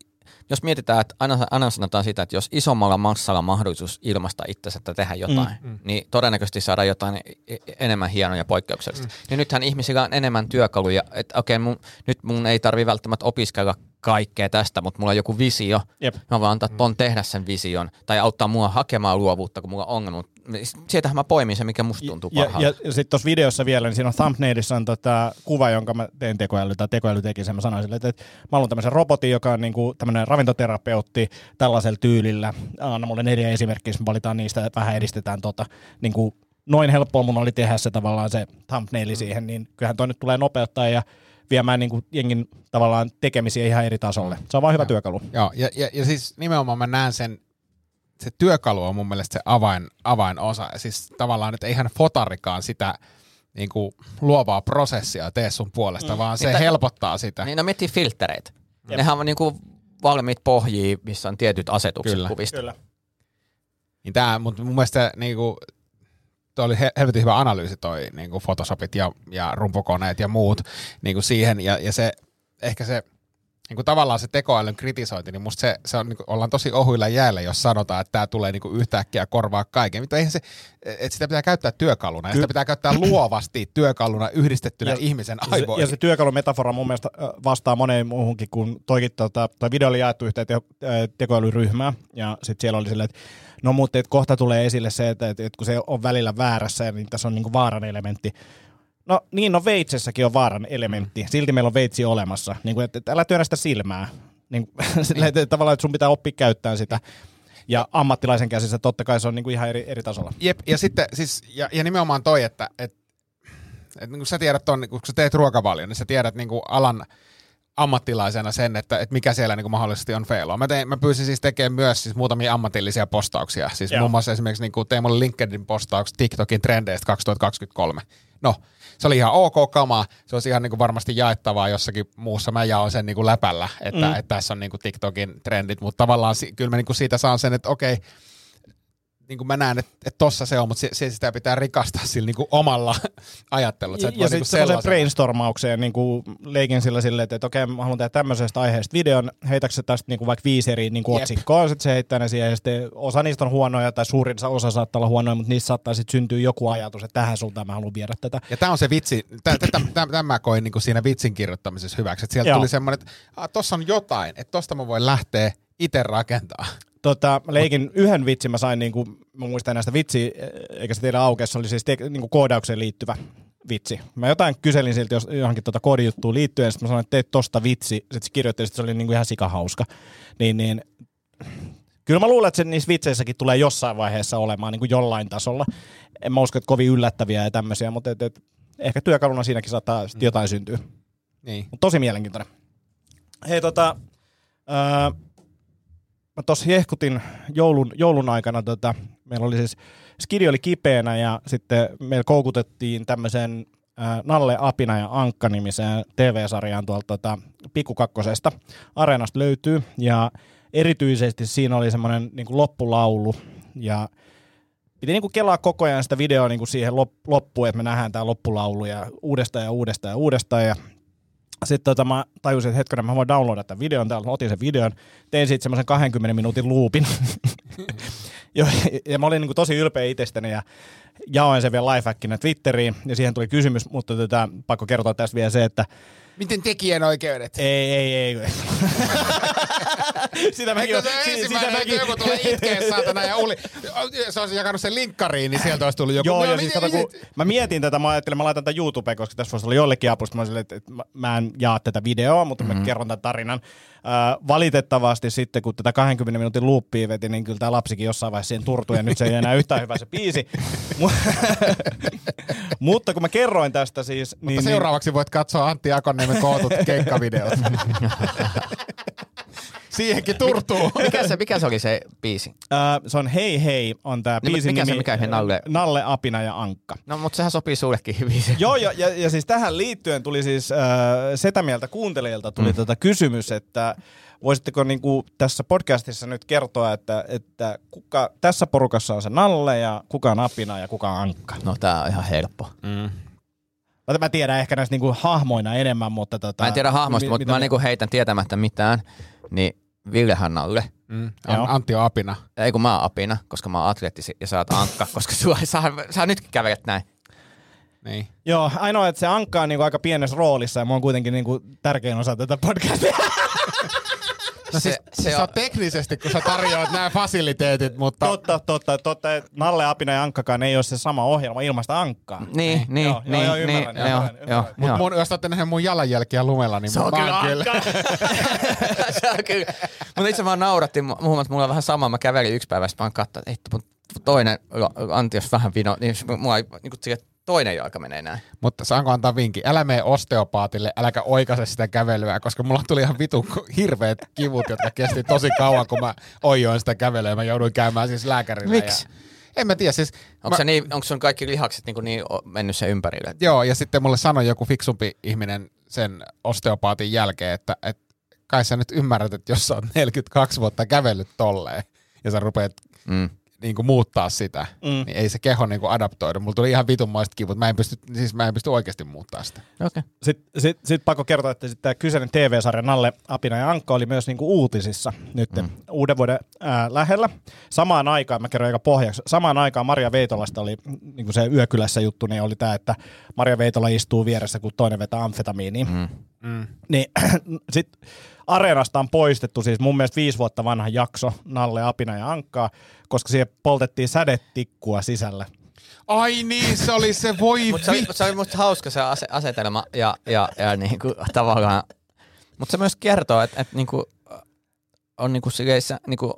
jos mietitään, että aina, aina sanotaan sitä, että jos isommalla massalla mahdollisuus ilmaista itsensä että tehdä jotain, mm. niin todennäköisesti saadaan jotain enemmän hienoja poikkeuksellista. Mm. Ja nythän ihmisillä on enemmän työkaluja, että okei, mun, nyt mun ei tarvitse välttämättä opiskella kaikkea tästä, mutta mulla on joku visio. Jep. Mä voin antaa ton tehdä sen vision, tai auttaa mua hakemaan luovuutta, kun mulla on ongelma. Siitähän mä poimin se, mikä musta tuntuu parhaalta. Ja, ja, ja sitten tuossa videossa vielä, niin siinä on thumbnailissa on tota kuva, jonka mä tein tekoäly, tai tekoäly teki sen. Mä sanoin sille, että, että mä haluan tämmöisen robotin, joka on niinku tämmöinen ravintoterapeutti tällaisella tyylillä. Anna mulle neljä esimerkkiä, jos me valitaan niistä, että vähän edistetään tota, niinku, noin helppoa mun oli tehdä se tavallaan se thumbnaili mm. siihen, niin kyllähän toi nyt tulee nopeuttaa ja viemään niin kuin jengin tavallaan tekemisiä ihan eri tasolle. Se on vaan hyvä Joo. työkalu. Joo, ja, ja, ja siis nimenomaan mä näen sen, se työkalu on mun mielestä se avain, avainosa. Siis tavallaan, että eihän fotarikaan sitä niin kuin luovaa prosessia tee sun puolesta, mm. vaan se niin helpottaa sitä. Niin no miettii filttereitä. Jep. Nehän on niin kuin valmiit pohjia, missä on tietyt asetukset Kyllä. kuvista. Kyllä. Niin tää, mutta mun mielestä niin kuin, toi oli helvetin hyvä analyysi toi niin kuin Photoshopit ja, ja rumpukoneet ja muut niin kuin siihen, ja, ja se ehkä se niin kuin tavallaan se tekoälyn kritisointi, niin musta se, se on, niin kuin, ollaan tosi ohuilla jäällä, jos sanotaan, että tämä tulee niin kuin yhtäkkiä korvaa kaiken. Mutta eihän se, että sitä pitää käyttää työkaluna, ja sitä pitää käyttää luovasti työkaluna yhdistettynä ja, ihmisen aivoihin. Ja se työkalumetafora mun mielestä vastaa moneen muuhunkin, kun toikin, tota, toi video oli jaettu yhteen te, tekoälyryhmään, ja sitten siellä oli silleen, että no mutta et kohta tulee esille se, että, että, että kun se on välillä väärässä, niin tässä on niin kuin vaaran elementti. No niin, no veitsessäkin on vaaran elementti. Silti meillä on veitsi olemassa. Niin kuin, että, että älä työnnä sitä silmää. Niin, niin. Tavallaan, että sun pitää oppia käyttämään sitä. ja ammattilaisen käsissä totta kai se on niinku ihan eri, eri tasolla. Jep, ja sitten siis, ja, ja nimenomaan toi, että et, et, niin kun sä tiedät ton, kun sä teet ruokavalion, niin sä tiedät niin kuin alan ammattilaisena sen, että, että mikä siellä niin kuin mahdollisesti on feiloa. Mä, tein, mä pyysin siis tekemään myös siis muutamia ammatillisia postauksia. Siis Joo. muun muassa esimerkiksi niin kuin tein mulle LinkedIn-postauksia TikTokin trendeistä kaksituhattakaksikymmentäkolme. No, se oli ihan ok kamaa. Se olisi ihan niin kuin varmasti jaettavaa jossakin muussa. Mä jaoin sen niin kuin läpällä, että, mm. että tässä on niin kuin TikTokin trendit, mutta tavallaan kyllä mä niin kuin siitä saan sen, että okei, niin kuin mä näen, että, että tossa se on, mutta se, se sitä pitää rikastaa sillä niin kuin omalla ajattelulla. Ja, ja sitten semmoisen brainstormaukseen niin kuin leikin sillä silleen, että, että okei, mä haluan tehdä tämmöisestä aiheesta videon, heitäkö se tästä niin kuin vaikka viisi eri niin kuin otsikkoa, sitten se heittää ne siihen, ja sitten osa niistä on huonoja, tai suurin osa saattaa olla huonoja, mutta niistä saattaa sitten syntyä joku ajatus, että tähän suuntaan mä haluan viedä tätä. Ja tämä on se vitsi, tämä mä koin niin kuin siinä vitsin kirjoittamisessa hyväksi, että sieltä Joo. tuli semmoinen, että tossa on jotain, että tosta mä voin lähteä itse rakentaa. Tota, leikin yhden vitsin mä sain, niin kuin, mä muistan näistä vitsiä, eikä se teidän aukeassa, se oli siis te, niin kuin koodaukseen liittyvä vitsi. Mä jotain kyselin siltä jos johonkin tota koodijuttuun liittyen, ja sitten mä sanoin, että teet tosta vitsi, sitten se kirjoitti, että se oli niin kuin ihan sikahauska. Niin, niin, kyllä mä luulen, että se niissä vitseissäkin tulee jossain vaiheessa olemaan niin kuin jollain tasolla. En mä usko, että kovin yllättäviä ja tämmöisiä, mutta et, et, ehkä työkaluna siinäkin saattaa mm. jotain syntyä. Niin. Mut tosi mielenkiintoinen. Hei tota... Öö, Mä tossa hehkutin joulun, joulun aikana, tota, meillä oli siis, skidi oli kipeänä ja sitten meillä koukutettiin tämmöiseen äh, Nalle, Apina ja Ankka-nimiseen T V-sarjaan tuolta tota, Pikku Kakkosesta. Areenasta löytyy ja erityisesti siinä oli semmoinen niin kuin loppulaulu ja piti niin kuin kelaa koko ajan sitä videoa niin kuin siihen loppuun, että me nähdään tää loppulaulu ja uudestaan ja uudestaan ja uudestaan ja sitten tota, mä tajusin, että hetkinen, mä voin downloadata tämän videon, täällä otin sen videon, tein siitä semmoisen kahdenkymmenen minuutin loopin. ja, ja mä olin niin kuin tosi ylpeä itsestäni ja jaoin sen vielä lifehackinä Twitteriin ja siihen tuli kysymys, mutta tota, pakko kertoa tästä vielä se, että miten tekijänoikeudet? Ei, ei, ei. Sitä mäkin on. Ensimmäinen, että joku tulee itkeä saatana ja Uli, se olisi jakanut sen linkkariin, niin sieltä olisi tullut joku. Joo, no, ja siis kato, kun mä mietin tätä, mä ajattelin, mä laitan tätä YouTubeen, koska tässä voisi olla jollekin apusta. Mä olin että mä en jaa tätä videoa, mutta mm-hmm. mä kerron tämän tarinan. Äh, valitettavasti sitten, kun tätä kahdenkymmenen minuutin loopia veti, niin kyllä tämä lapsikin jossain vaiheessa siihen turtui, ja nyt se ei enää yhtään hyvä se biisi. Mutta kun mä kerroin tästä siis... Mutta niin, seuraavaksi voit katsoa Antti Akonniemen kootut keikkavideot. Siihenkin turtuu. Mikä se, mikä se oli se biisi? Äh, se on Hei Hei on tää niin, biisin mikä nimi. Se, mikä se Nalle? Nalle, Apina ja Ankka. No, mutta sehän sopii sullekin hyvin. Joo, ja, ja, ja siis tähän liittyen tuli siis äh, Setämieltä kuuntelijilta tuli mm. tota kysymys, että voisitteko niinku tässä podcastissa nyt kertoa, että, että kuka tässä porukassa on se Nalle ja kuka on Apina ja kuka on Ankka? No tää on ihan helppo. Mm. Mä tiedän ehkä näistä niinku hahmoina enemmän, mutta... Tota, mä en tiedä hahmoista, mi- mutta mä niinku heitän tietämättä mitään, niin Villehän Nalle. Mm. Antti on Apina. Ei kun mä oon Apina, koska mä oon atleettisi ja sä oot Ankka, koska sua, sä, sä nytkin kävelet näin. Niin. Joo, ainoa, että se Ankka on niinku aika pienessä roolissa ja mä oon kuitenkin niinku tärkein osa tätä podcastia. No siis, se, se on... on teknisesti, kun sä tarjoat nämä fasiliteetit, mutta... Totta, totta, totta. Nalle, Apina ja Ankkakaan ei ole se sama ohjelma ilmaista Ankkaa. Niin, niin, joo, niin. Joo, ymmärrän, niin, ymmärrän, joo, ymmärrän. Mut mun, jos olette nähneet mun jalanjälkiä lumella, niin se on kyllä Ankka. Se on kyllä. Mutta itse vaan naurattiin, muun mulla on vähän sama, mä kävelin yksi päivä, sitten mä katsoin, että mun toinen Antti, jos vähän vino, niin mulla ei niin toinen jalka menee näin. Mutta saanko antaa vinkin? Älä mene osteopaatille, äläkä oikaise sitä kävelyä, koska mulla tuli ihan vitun hirveät kivut, jotka kesti tosi kauan, kun mä oijoin sitä kävelyä ja mä jouduin käymään siis lääkärillä. Miksi? Ja... En mä tiedä, siis... Onko, mä... se niin, onko sun kaikki lihakset niin, niin mennyt sen ympärille? Joo, ja sitten mulle sanoi joku fiksumpi ihminen sen osteopaatin jälkeen, että, että kai sä nyt ymmärrät, että jos sä oot neljäkymmentäkaksi vuotta kävellyt tolleen, ja sä rupeat... Mm. Niin kuin muuttaa sitä, mm. niin ei se keho niin kuin adaptoidu. Mulla tuli ihan vitunmoiset kivut. Mä en pysty, siis mä en pysty oikeasti muuttaa sitä. Okay. Sitten sit, sit pakko kertoa, että tämä kyseinen T V-sarja Nalle, Apina ja Ankka oli myös niin kuin uutisissa nyt mm. uuden vuoden ää, lähellä. Samaan aikaan, mä kerron aika pohjaksi, samaan aikaan Maria Veitolasta oli niin kuin se Yökylässä juttu, niin oli tämä, että Maria Veitola istuu vieressä, kun toinen vetää amfetamiiniä. Mm. Mm. Niin sitten Areenasta on poistettu siis mun mielestä viisi vuotta vanha jakso Nalle, Apina ja Ankkaa, koska siihen poltettiin sädetikkua sisällä. Ai niin, se oli se voi Mutta se, se oli musta hauska se ase- asetelma ja, ja, ja niinku, tavallaan, mutta se myös kertoo, että et, niinku, on niinku, silleen, niinku,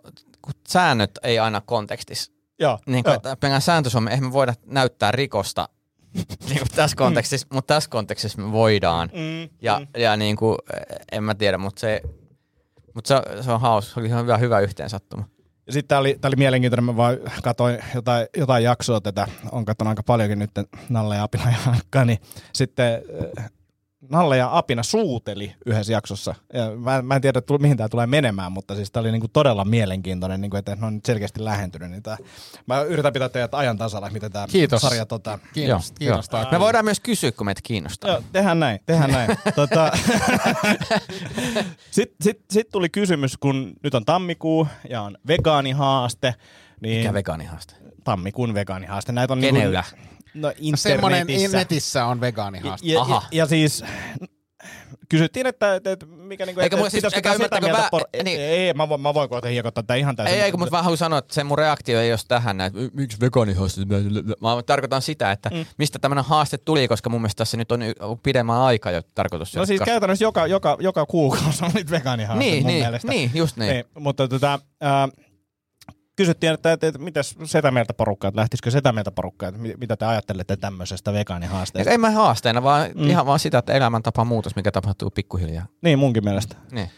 kun säännöt ei aina kontekstissa. Joo, niin kuin, joo. että pelkään sääntö-Suomi, eihän me voida näyttää rikosta niin kuin tässä kontekstissa, mm. mutta tässä kontekstissa me voidaan. Mm, ja, mm. ja niin kuin, en mä tiedä, mutta se, mutta se, se on hauska, se oli ihan hyvä, hyvä yhteensattuma. Ja sitten tää oli, tää oli mielenkiintoinen, mä vaan katsoin jotain, jotain jaksoa tätä, on katsonut aika paljonkin nyt Nalle ja Apina ja Hankka, niin sitten Nalle ja Apina suuteli yhdessä jaksossa. Ja mä, mä en tiedä, mihin tämä tulee menemään, mutta siis tämä oli niinku todella mielenkiintoinen, niinku, että ne on nyt selkeästi lähentynyt. Niin tää, mä yritän pitää teidät ajan tasalla, miten tämä sarja... Tota, Kiinnost, kiinnostaa. Me voidaan myös kysyä, kun meitä kiinnostaa. Joo, tehdään näin, tehdään näin. tota, Sitten sit, sit tuli kysymys, kun nyt on tammikuu ja on vegaanihaaste. Niin Mikä vegaanihaaste? Tammikuun vegaanihaaste. Näitä on Kenellä? Niinku, no Semmoinen internetissä. netissä on vegaanihaaste. Ja, ja, Aha. ja, ja siis kysyttiin, että, että, että mikä niinku, Eikä että, mulla siis- pitäisikö eikä tää sitä ymmärtäkö mieltä... vä- Por- niin. Ei, mä voin, mä voin kohta hiekottaa tätä ihan täysin. Ei, ei, kun mä haluan sanoa, että se mun reaktio ei ole tähän, että miksi vegaanihaaste? Mä tarkoitan sitä, että mm. mistä tämmöinen haaste tuli, koska mun mielestä tässä nyt on pidemmän aikaa jo tarkoitus. No siis käytännössä joka, joka, joka kuukausi on niitä vegaanihaaste niin, mun niin, mielestä. niin, just niin. niin mutta tota, äh, kysyttiin, että, että, että mitäs setä mieltä porukkaa, että lähtisikö setä mieltä porukkaa, että mitä te ajattelette tämmöisestä vegaanihaasteesta? Ei mä haasteena, vaan mm. ihan vaan sitä, että elämäntapa muutos, mikä tapahtuu pikkuhiljaa. Niin, munkin mielestä. Niin.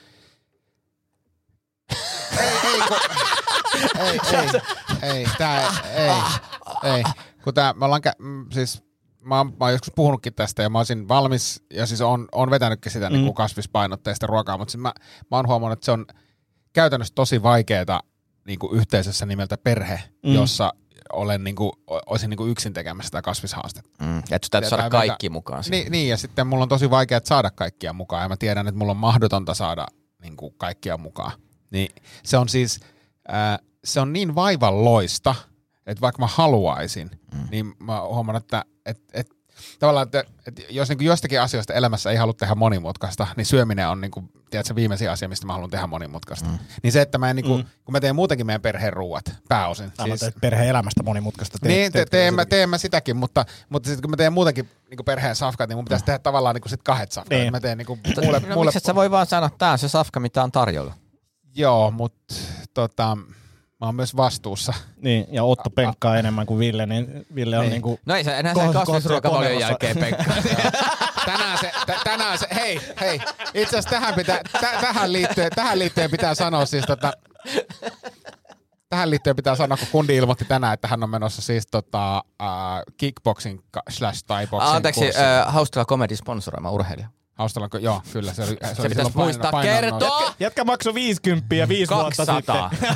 Ei, ei, kun, ei, ei, ei, tää ei, ei, ei. Kun tää, me ollaan, kä- mm, siis mä oon, mä oon joskus puhunutkin tästä ja mä olisin valmis, ja siis on, on vetänytkin sitä mm. niin kuin kasvispainotteista ruokaa, mutta siis mä, mä oon huomannut, että se on käytännössä tosi vaikeeta niin kuin yhteisössä nimeltä perhe, mm. jossa olen niin kuin, olisin niin kuin yksin tekemässä sitä kasvishaastetta. Mm. Että täytyy saada kaikki mukaan. Niin, niin, ja sitten mulla on tosi vaikea saada kaikkia mukaan, ja mä tiedän, että mulla on mahdotonta saada niin kuin kaikkia mukaan. Niin se on siis, äh, se on niin vaivalloista, että vaikka mä haluaisin, mm. niin mä huomaan, että et, et, tavallaan, että et jos niin kuin jostakin asioista elämässä ei halua tehdä monimutkaista, niin syöminen on niin kuin, tiedätkö, viimeisin asia, mistä mä haluan tehdä monimutkaista. Mm. Niin se, että mä en, niin kuin, mm. kun mä teen muutenkin meidän perheen ruuat pääosin. Siis, siis, perhe-elämästä monimutkaista. Te, niin, te, te, teen, mä, teen mä sitäkin, mutta, mutta sitten kun mä teen muutenkin niin perheen safkat, niin mun pitäisi tehdä tavallaan niin kuin sit kahdet safkat. Niin. Mä teen niin kuin mulle, no, mulle... miksi et sä voi vaan sanoa, että tää on se safka, mitä on tarjolla? Joo, mutta tota, mä oon myös vastuussa. Niin, ja Otto penkkaa enemmän kuin Ville, niin Ville on niin. niinku... No ei se enää sen kasvisruokavalion jälkeen penkkaa. tänään se, t- tänään se, hei, hei, itse asiassa tähän, pitää, t- tähän, liittyen, tähän liittyen pitää sanoa siis tota, tähän liittyen pitää sanoa, kun kundi ilmoitti tänään, että hän on menossa siis tota, uh, kickboxing slash thai boxing Anteeksi, uh, Haustila Comedy sponsoroima urheilija. Haustalanko? Joo, kyllä. Se, oli, se, se oli pitäisi muistaa paino, kertoa. paino, Jätkä maksoi viisikymmentä ja viisi vuotta sitten.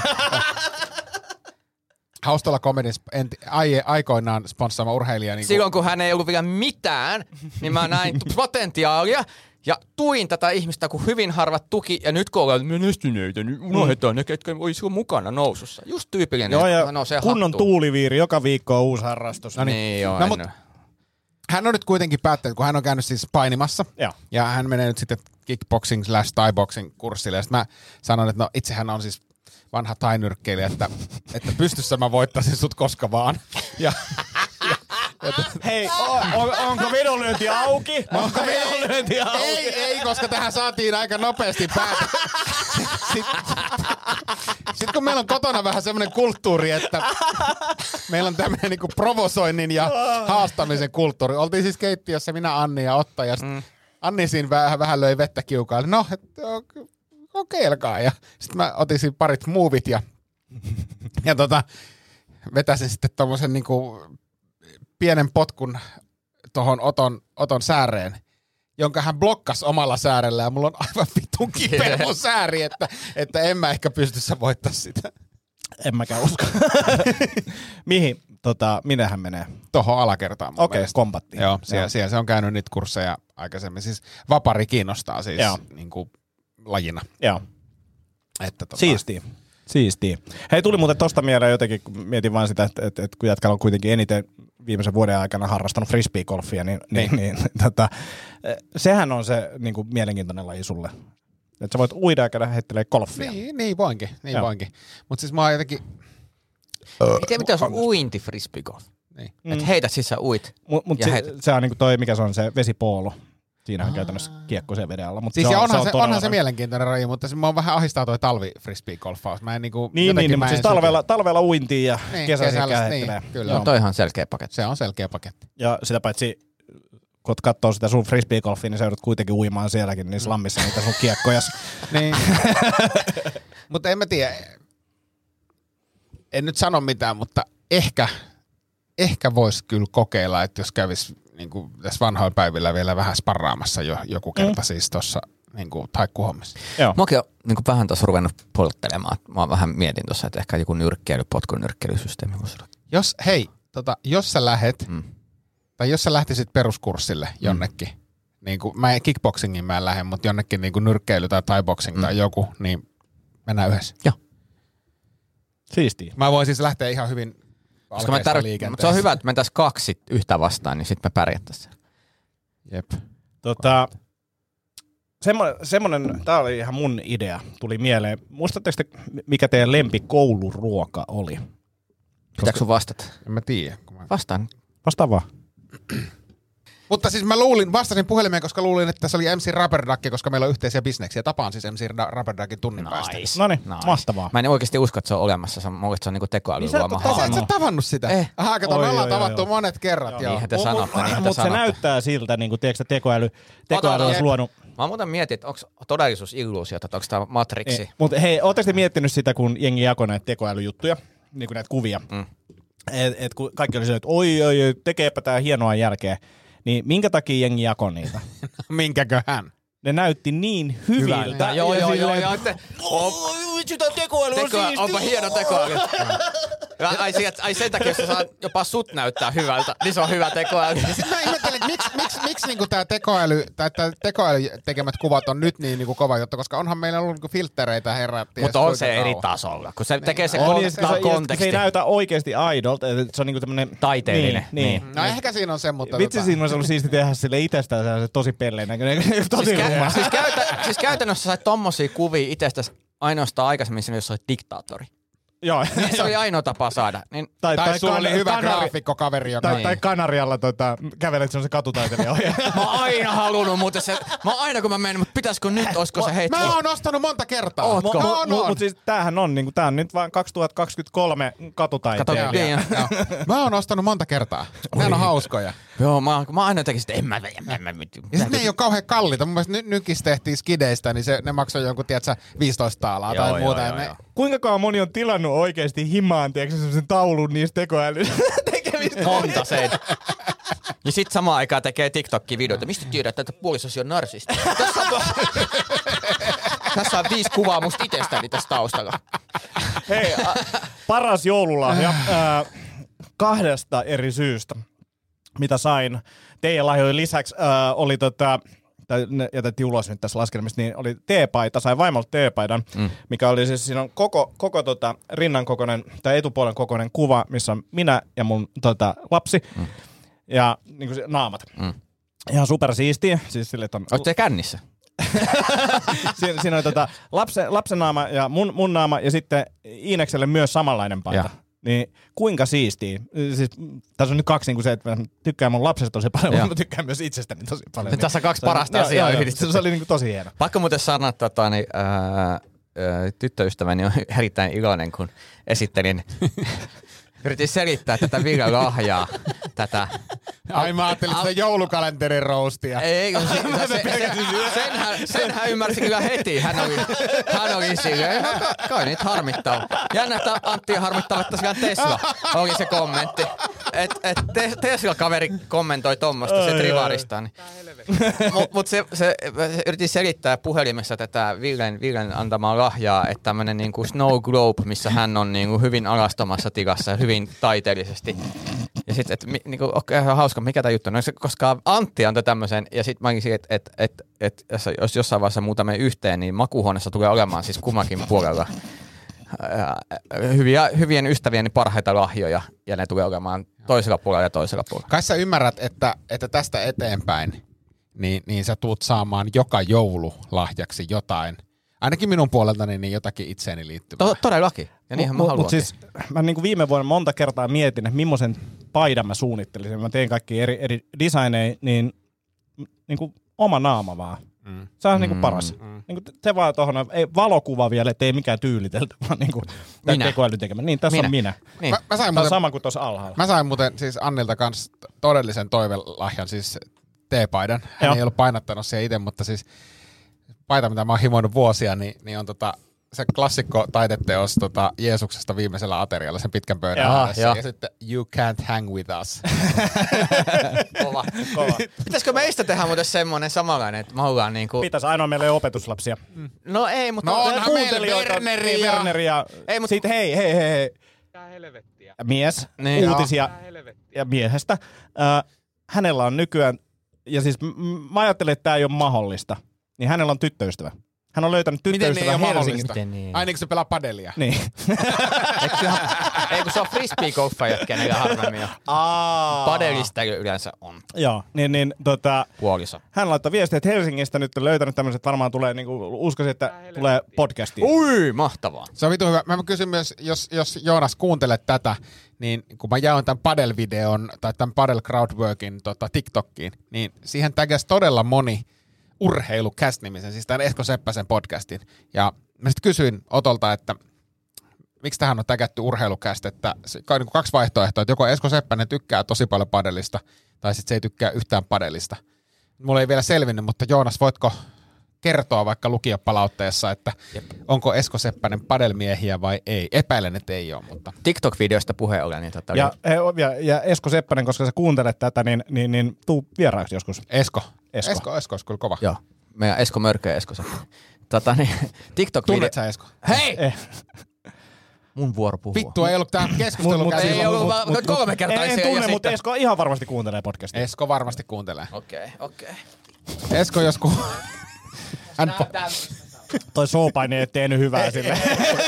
Haustalla Comedy aikoinaan sponssaama urheilija. Niin Silloin kun hän ei ollut vielä mitään, niin mä näin potentiaalia ja tuin tätä ihmistä, kun hyvin harvat tuki. Ja nyt kun ollaan menestyneitä, niin unohdetaan ne, ketkä olisivat mukana nousussa. Just tyypillinen. Joo, ja kunnon hattuun. Tuuliviiri, joka viikko on uusi harrastus. No niin, niin joo. No, mutta hän on nyt kuitenkin päättänyt, kun hän on käynyt siis painimassa. Ja, ja hän menee nyt sitten kickboxing slash thai boxing kurssille. Ja sitten mä sanon, että no itsehän on siis vanha tainyrkkeilijä, että, että pystyssä mä voittaisin sut koska vaan. Ja, ja, ja hei, on, on, onko vedonlyönti auki? Onko vedonlyönti auki? Ei, ei, koska tähän saatiin aika nopeasti päätä. Sitten, sitten kun meillä on kotona vähän semmoinen kulttuuri, että meillä on tämmöinen niinku provosoinnin ja haastamisen kulttuuri. Oltiin siis keittiössä minä, Anni ja Otta, ja mm. Anni siinä vähän, vähän löi vettä kiukaan. No, että kokeilkaa. Ja sitten mä otin siinä parit muuvit ja, ja tota, vetäsin sitten tommosen niinku pienen potkun tohon Oton, Oton sääreen, jonka hän blokkasi omalla säärellä, ja mulla on aivan vitun kipeä mun sääri, että, että en mä ehkä pystyssä voittaa sitä. En mäkään usko. Mihin, tota, minne hän menee? Tohon alakertaan. Okei, okay, kombattiin. Joo, siellä, siellä se on käynyt niitä kursseja aikaisemmin. Siis vapari kiinnostaa siis niin kuin lajina. Joo. Että tota... Siistiä. Siistiä. Hei, tuli muuten tosta mieleen jotenkin, kun mietin vaan sitä, että, että, että kun jätkällä on kuitenkin eniten viimeisen vuoden aikana harrastanut frisbee-golfia, niin, niin, niin tota, sehän on se niin kuin mielenkiintoinen laji sulle. Että sä voit uida ja käydä heittelee golfia. Niin, niin voinkin, niin voinkin. Mutta siis mä oon jotenkin... Miten mitä on uinti frisbee golf? Niin. Että heitä siis sä uit. Mut, mut se, heitä. se on niinku toi, mikä se on se vesipoolo. Siinä on käytännössä kiekko sen veden alla. Mutta siis se on, onhan, se, se, on onhan se mielenkiintoinen raji, mutta se, mua vähän ahistaa toi talvi frisbee-golfaus. Mä en niinku, niin, niin, niin mutta siis talvella, talvella uintiin ja niin, kesällä kähettelee. Niin, kyllä. No, toi on selkeä paketti. Se on selkeä paketti. Ja sitä paitsi, kun katsoo sitä sun frisbee-golfia, niin sä joudut kuitenkin uimaan sielläkin niissä lammissa niitä sun kiekkojas. Niin. Mutta en mä tiedä. En nyt sano mitään, mutta ehkä, ehkä voisi kyllä kokeilla, että jos kävisi niin kuin tässä vanhoilla päivillä vielä vähän sparraamassa jo, joku kerta mm. siis tuossa niin taikkuhommissa. Mäkin olen niin vähän tuossa ruvennut polttelemaan. Mä vähän mietin tuossa, että ehkä joku nyrkkeily, potkunyrkkeilysysteemi voisi olla. Jos, hei, tota, jos sä lähet, mm. tai jos sä lähtisit peruskurssille jonnekin, mm. niin kuin, mä en kickboxingin mä en lähde, mutta jonnekin niin kuin nyrkkeily tai thaiboxing mm. tai joku, niin mennään yhdessä. Joo. Siistiä. Mä voin siis lähteä ihan hyvin alkeessa liikenteessä. Mutta se on hyvä, että mentäisiin kaksi yhtä vastaan, niin sitten me pärjättäisiin. Jep. Tota, semmoinen, semmoinen, tää oli ihan mun idea, tuli mieleen. Muistatteko te, mikä teidän lempikouluruoka oli? Pitääkö sun vastata? En mä tiedä. Mä... Vastaan. Vastaan vaan. Mutta siis mä luulin, vastasin puhelimeen, koska luulin, että se oli M C Rubberduck, koska meillä on yhteisiä bisneksiä. Tapaan siis M C Rubberduckin tunnin nice. päästä. Noniin, nice. Mahtavaa. Mä en oikeasti usko, että se on olemassa. Se on, mä luulen, että se on niinku tekoäly niin luoma hahmo. Sä et sä tavannut sitä? Eh. Aha, kato, Oi, me ollaan joo, tavattu joo. monet kerrat. Joo. Joo. Niinhän te sanotte, niinhän te Mutta se sanotte. näyttää siltä, niin kuin tiedätkö, tekoäly, tekoäly olisi luonut. Mä muuten mietin, että onko todellisuus illuusiota, että onko tämä Matrixi. Niin, mutta hei, ootteko te miettinyt sitä, kun jengi jakoi näitä tekoälyjuttuja, niin kuin näitä kuvia? Mm. Et, et kun kaikki oli silleen, että oi, oi, oi, tekeepä tää hienoa jälkeä. Niin minkä takia jengi jakoi niitä? Minkäköhän? Ne näytti niin hyviltä. Joo, joo, joo. Silleen, Sitä tekoäly on siistiä. Onpa hieno tekoäly. Ai, ai sen takia, jos sä saat jopa sut näyttää hyvältä, niin se on hyvä tekoäly. Sitten mä ihmettelin, että miksi, miksi, miksi niinku tää tekoäly, tai tää tekoäly tekemät kuvat on nyt niin niinku kova juttu, koska onhan meillä ollut niinku filtreitä herrat. Mutta on se eri tasolla, kun se tekee se on, kon- ja se, konteksti. se ei näytä oikeasti aidolta, se on niinku tämmönen taiteellinen. Niin, niin. No ehkä siinä on se, mutta... Vitsi tota... siinä olisi ollut siisti tehdä sille itsestään se tosi pelleen näköinen. Tosi siis, kä- siis, käytä- siis käytännössä sait tommosia kuvia itsestäsi ainoastaan aikaisemmin, jos olet diktaattori. Joo. Se oli ainoa tapa saada. Niin, tai tai, tai sulla oli hyvä kanari- graafikkokaveri, joka... Tai, tai Kanarialla tota, kävelet se on se katutaiteilija ohjaaja. Mä oon aina halunnut, mutta se, mä oon aina kun mä menen, mutta pitäisikö nyt, olisiko se hetki? Mä oon ostanut monta kertaa. Ootko? Mä oon, Mutta mut siis tämähän on, niinku, tää on nyt vaan kaksituhattakaksikymmentäkolme katutaiteilija. Kato, niin, mä oon ostanut monta kertaa. Nämä on hauskoja. Joo, mä, mä aina tekin sitä, en mä, en mä, en mä. Ja sit ne ei oo kauhean kalliita. Mun mielestä ny- nykis tehtiin skideistä, niin se, ne maksoi jonkun, tiedätkö, viisitoista taalaa Joo, tai joo, muuta. joo, ne... joo. Kuinkakaan moni on tilannut oikeesti himaan, tiedätkö, semmosen taulun niistä tekoälyn tekemistä? Monta se. Ja sit samaan aikaan tekee TikTok-videoita. Mistä tiedät, että puolisosi on narsisti? Tässä on, tässä on viisi kuvaa musta itsestäni tässä taustalla. Hei, a, paras joululahja ää, kahdesta eri syystä, mitä sain. Teidän lahjojen lisäksi ää, oli tota... tai ne jätettiin ulos nyt tässä laskelmissa, niin oli teepaita, sai vaimolta teepaidan, mm. mikä oli siis, siinä on koko, koko tota rinnan kokoinen, tai etupuolen kokoinen kuva, missä on minä ja mun tota, lapsi, mm. ja niin kuin naamat. Mm. Ihan supersiistiä. Siis sille, että on... Oletko te kännissä? siinä, siinä oli tota, lapsen, lapsen naama ja mun, mun naama, ja sitten Iinekselle myös samanlainen paita. Ja. Niin kuinka siistiä. Siis, tässä on nyt kaksi niin kuin se, että mä tykkään mun lapsesta tosi paljon, mutta mä tykkään myös itsestäni tosi paljon. Niin, tässä on kaksi parasta asiaa yhdistetty. Se oli niin kuin tosi hieno. Pakko muuten sanoa, että tota, niin, ää, ää, tyttöystäväni on erittäin iloinen, kun esittelin, yritin selittää tätä Viljan lahjaa. Tätä. Ai mä ajattelin sitä joulukalenterin roastia. Ei, kun se, se, se, senhän, senhän ymmärsi kyllä heti. Hän oli, hän oli silleen, no kai niitä harmittaa. Jännä, että Antti harmittaa, että tosiaan Tesla oli se kommentti. Että et te, Tesla-kaveri kommentoi tommoista se trivarista. Niin. Mutta mut se, se, se yritin selittää puhelimessa tätä Villen, Villen antamaa lahjaa, että tämmönen niinku snow globe, missä hän on niinku hyvin alastomassa tilassa ja hyvin taiteellisesti. Ja sitten, että niinku, okei, okay, hauska, mikä tämä juttu on, no, koska Antti antoi tämmöisen, ja sitten mä olisin, että et, et, et, jos jossain vaiheessa muuta menee yhteen, niin makuuhuoneessa tulee olemaan siis kummakin puolella hyviä, hyvien ystävieni parhaita lahjoja, ja ne tulee olemaan toisella puolella ja toisella puolella. Kai sä ymmärrät, että, että tästä eteenpäin, niin, niin sä tuut saamaan joka joulu lahjaksi jotain. Ainakin minun puoleltani niin jotakin itseeni liittyvää. To, todellakin. Ja niinhän mut, mä haluan. Mutta siis mä niin kuin viime vuonna monta kertaa mietin, että millaisen paidan mä suunnittelisin. Mä tein kaikki eri, eri designeja, niin, niin kuin oma naama vaan. Mm. Se on niinku paras. Mm. Niinku se vaan tohon, ei valokuva vielä, ettei mikään tyylitelty, vaan niinku Minä. tekoäly tekemä. Niin, tässä Minä. on minä. Niin. Mä, mä, sain Tämä on muuten, sama kuin tuossa alhaalla. mä sain muuten siis Annilta kanssa todellisen toivelahjan, siis teepaidan. Hän Joo. ei ollut painottanut siihen itse, mutta siis paita, mitä mä oon himoinut vuosia, niin, niin on tota, se klassikko taideteos tota, Jeesuksesta viimeisellä aterialla, sen pitkän pöydän Jaa, ääressä. joo. Ja sitten You Can't Hang With Us. Kova. Kova. Pitäisikö meistä tehdä muuten semmoinen samanlainen, että me ollaan niinku... Pitäisi ainoa meillä ei ole opetuslapsia. No ei, mutta... No onhan meillä Kuuntelijoita, Werneri niin, ja- Werneri ja... Ei, mut- Sitten hei, hei, hei, hei. Tää helvettiä. Mies, Niin. uutisia Tää helvettiä. ja miehestä. Äh, hänellä on nykyään, ja siis m- m- mä ajattelin, että tämä ei ole mahdollista, niin hänellä on tyttöystävä. Hän on löytänyt Miten ei tyttöystävän ole Helsingistä. mahdollista? niin? Ai niin kuin se pelaa padelia. Niin. Eiköhän, ei kun se on frisbee-golfa, jotka ne harvemmin on. Aa. Padelista yleensä on Joo, niin, niin tota, puoliso. hän laittoi viestiä, että Helsingistä nyt on löytänyt tämmöiset, varmaan tulee, niinku, uskoisin, että tulee podcastiin. Ui, mahtavaa. Se on vitu hyvä. Mä kysyn myös, jos, jos Joonas kuuntelet tätä, niin kun mä jaoin tämän padel-videon tai tämän padel crowdworkin tota, TikTokkiin, niin siihen tägäsi todella moni urheilucast-nimisen, siis tämän Esko Seppäsen podcastin. Ja mä sitten kysyin Otolta, että miksi tähän on tägätty urheilucast, että se, on niin kuin kaksi vaihtoehtoa, että joko Esko Seppänen tykkää tosi paljon padelista, tai sitten se ei tykkää yhtään padelista. Mulla ei vielä selvinnyt, mutta Joonas, voitko kertoa vaikka lukijapalautteessa, että Jep. onko Esko Seppänen padelmiehiä vai ei? Epäilen, että ei ole, mutta... TikTok-videosta puheen ollen, niin tota... Ja, he, ja, ja Esko Seppänen, koska sä kuuntelet tätä, niin, niin, niin tuu vieraaksi joskus. Esko. Esko. Esko, Esko olisi kyllä kova. Joo. Meidän Esko Mörkö ja Esko Seppänen. Tota niin, TikTok-video... Tunnet sä Esko? Hei! Eh. Mun vuoro puhua. Vittu, ei ollut tää keskustelu. Mut- mut- käsillä. Ei Mut- ollut mut- vaan mut- kolme kertaa. En, en siellä ja tunne, mutta sitten- Esko ihan varmasti kuuntelee podcastia. Esko varmasti kuuntelee. Okei, okei. Esko joskus... Hän po- Toi showpaini ei tehnyt hyvää sille.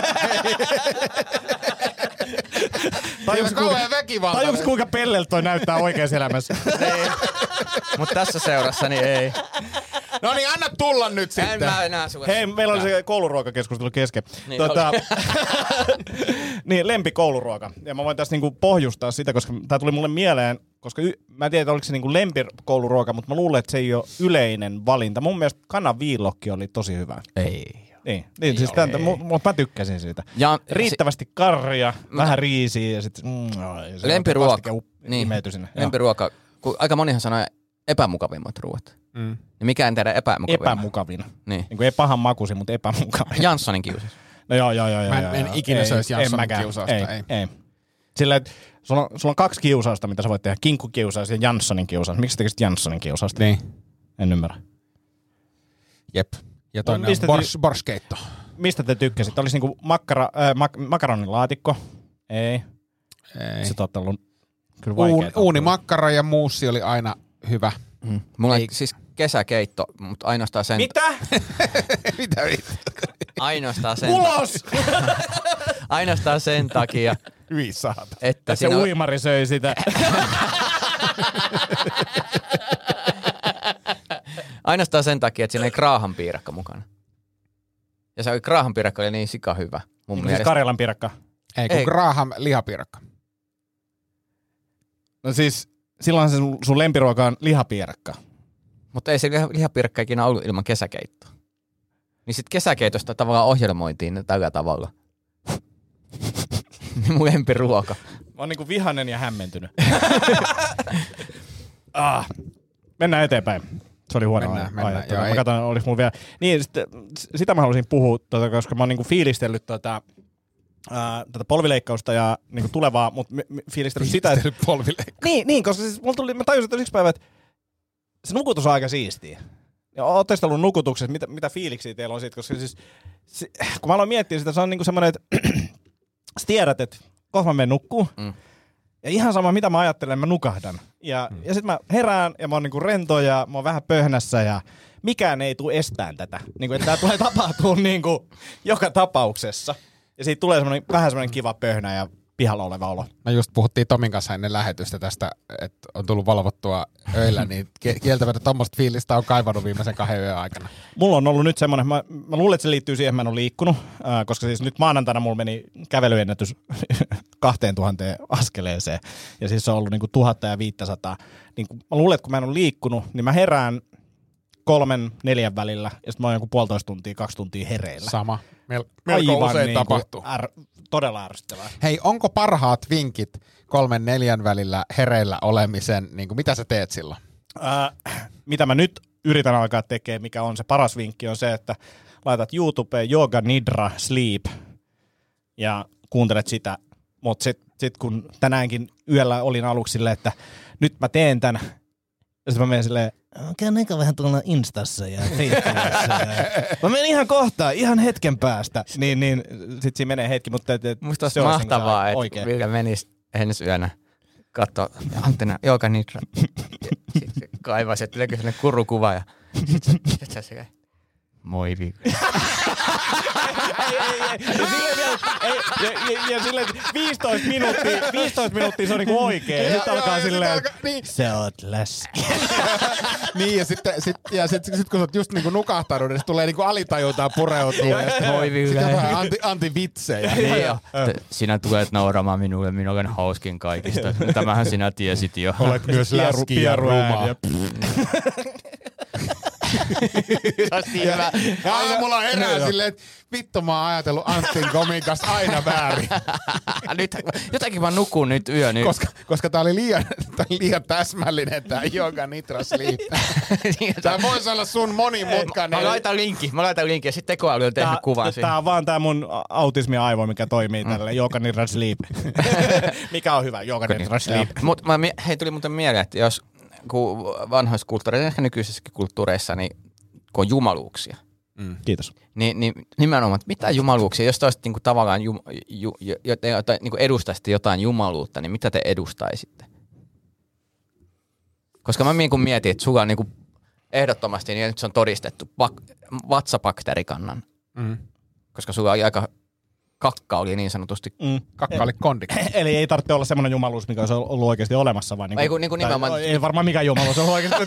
Tajuuks kuinka, kauhean väkivaltainen. tajuuks kuinka pelleltä toi näyttää oikeassa elämässä? Ei. Mut tässä seurassa niin ei. No niin, anna tulla nyt En sitten. mä enää sua. Hei, meillä oli se kouluruokakeskustelu kesken. Niin tota, niin, lempikouluruoka. Ja mä voin tässä niinku pohjustaa sitä, koska tää tuli mulle mieleen, koska y- mä en tiedä, oliko se niinku lempikouluruoka, mutta mä luulen, että se ei ole yleinen valinta. Mun mielestä kanaviillokki oli tosi hyvä. Ei. Niin, niin siis tämän, mu- mutta mä tykkäsin siitä. Ja Riittävästi karria, vähän riisiä ja sitten mm, ja se Lempiruoka. vastike up- Niin. imeytyi sinne. Joo. Lempiruoka. Kun aika monihan sanoo epämukavimmat ruuat. Mm. Niin mikä en tiedä epämukavimmat. Epämukavin. Niin. Niin kuin ei pahan makuisin, mutta epämukavin. Janssonin kiusas. No joo, joo, joo. joo, Mä en- joo, en joo. ikinä Ei, söisi en Janssonin mäkään. kiusausta, Ei, ei. ei. Sillä, että sulla on, sulla on kaksi kiusausta, mitä sä voit tehdä. Kinkkukiusaus ja Janssonin kiusaus. Miksi sä tekisit Janssonin kiusausta? Niin. En ymmärrä. Jep. Ja toinen No, on mistä bors, ty- borskeitto. Mistä te tykkäsit? Olisi niinku makkara, äh, mak- makaronilaatikko? Ei. Ei. Se on ollut kyllä Uun, vaikeaa. uunimakkara ja muussi oli aina hyvä. Mm. Mulla on siis kesäkeitto, mutta ainoastaan sen... Mitä? Mitä vittu? Ainoastaan sen... Ulos! Ainoastaan sen takia, Hyi saata. että Se siinä on... uimari söi sitä. Ainoastaan sen takia, että siinä ei kraahanpiirakka mukana. Ja se kraahanpiirakka oli niin sika hyvä mun Siis mielestä. Karjalan piirakka. Ei, kun Ei. Graham lihapiirakka. No siis, silloin se sun, sun lempiruoka on lihapiirakka. Mutta ei se liha- lihapiirakka ikinä ollut ilman kesäkeittoa. Niin sit kesäkeitosta tavallaan ohjelmoitiin tällä tavalla. Mun lempiruoka. Mä oon niinku vihanen ja hämmentynyt. ah. Mennään eteenpäin. Se oli huono Mennään, aja- mennään, ajattelu. joo, Mä ei. katson, olis mulla vielä... Niin, sit, sitä mä haluaisin puhua, tota, koska mä oon niinku fiilistellyt tota, ää, tätä polvileikkausta ja niinku tulevaa, mutta fiilistellyt sitä, että... polvileikka. Niin, niin, koska siis mulla tuli, mä tajusin, että yksi päivä, että se nukutus on aika siistiä. Ja oot testellut nukutukset, mitä, mitä fiiliksiä teillä on siitä, koska siis, se, kun mä aloin miettiä sitä, se on niinku semmoinen, että sä tiedät, että kohta mä menen nukkuu, Mm. ja ihan sama, mitä mä ajattelen, mä nukahdan. Ja, mm. ja sit mä herään, ja mä oon niinku rento, ja mä oon vähän pöhnässä, ja mikään ei tule estään tätä. Niinku, että tää tulee tapahtua niinku joka tapauksessa. Ja siitä tulee semmoinen, vähän semmoinen kiva pöhnä ja pihalla oleva olo. Me just puhuttiin Tomin kanssa ennen lähetystä tästä, että on tullut valvottua öillä, niin kieltämättä tommoista fiilistä on kaivannut viimeisen kahden yön aikana. Mulla on ollut nyt semmoinen, mä, mä luulen, että se liittyy siihen, että mä en ole liikkunut, äh, koska siis nyt maanantaina mulla meni kävelyennätys kahteen tuhanteen askeleeseen. Ja siis se on ollut niinku tuhatta ja viittäsataa. Niin kun, mä luulen, että kun mä en ole liikkunut, niin mä herään kolmen, neljän välillä, ja sitten mä oon joku puolitoista tuntia, kaksi tuntia hereillä. Sama. Mel- melko Aivan usein niinku tapahtuu. Är, todella ärsyttävää. Hei, onko parhaat vinkit kolmen neljän välillä hereillä olemisen, niin kuin mitä sä teet silloin? Äh, mitä mä nyt yritän alkaa tekemään, mikä on se paras vinkki, on se, että laitat YouTubeen Yoga Nidra Sleep ja kuuntelet sitä, mutta sitten sit kun tänäänkin yöllä olin aluksi silleen, että nyt mä teen tän, ja sitten mä menen silleen, käyn eka vähän tuolla Instassa ja Facebookissa. Mä menen ihan kohta, ihan hetken päästä, niin, niin sit siinä menee hetki, mutta et, et, musta se olisi olisi mahtavaa, niin että oikein. Ville menisi ensi yönä katsoa Antena Yoga Nidra. Sitten se kaivaisi, että tuleekin sellainen kurukuva ja sitten sit se silleen, moi Ville. ei, ei, ei. Ja silleen vielä, ei, ja, ja, ja silleen viisitoista minuuttia, viisitoista minuuttia se on niinku oikein. Ja sitten alkaa silleen, alkaa, niin. sä oot läski. Niin, ja sitten sit, ja sit, sit, kun sä oot just niinku nukahtanut, niin se tulee niinku alitajuntaan pureutua. Moi Ville. Sitten jotain anti, anti-vitsejä. Niin jo. Sinä tulet nauramaan minulle, minä olen hauskin kaikista. Tämähän sinä tiesit jo. Olet myös läski ja ruma. Ja, ja aamulla herää silleen, että vittu mä oon ajatellut Antin komikasta aina väärin. Nyt, jotenkin mä nukun nyt yö nyt. Koska, koska tää oli liian, tää oli liian täsmällinen tää Yoga Nidra Sleep. Tää voisi olla sun monimutkainen. Mä laitan linkki, mä laitan linkki ja sitten tekoäly on tehnyt kuvan siihen. Tää on vaan tää mun autismi-aivo, mikä toimii mm. tälle Yoga Nidra Sleep. Mikä on hyvä, Yoga Nidra Sleep. Mut mä, hei, tuli muuten mieleen, että jos kun vanhoissa kulttuureissa, ehkä nykyisissäkin kulttuureissa, niin kun on jumaluuksia. Mm. Kiitos. Niin, niin nimenomaan, että mitä jumaluuksia, jos te olisitte niinku tavallaan jum, ju, ju, jotain, niinku edustaisitte jotain jumaluutta, niin mitä te edustaisitte? Koska mä niin mietin, että sulla on niinku ehdottomasti, niin nyt se on todistettu, bak- vatsabakteerikannan. Mm. Koska sulla oli aika, kakka oli niin sanotusti. Mm. Kakka oli kondiksi. Eli ei tarvitse olla semmoinen jumaluus, mikä olisi ollut oikeasti olemassa, vaan... Niin ei, kun, niin kuin nimenomaan... Tai, ei varmaan mikään jumaluus on oikeasti...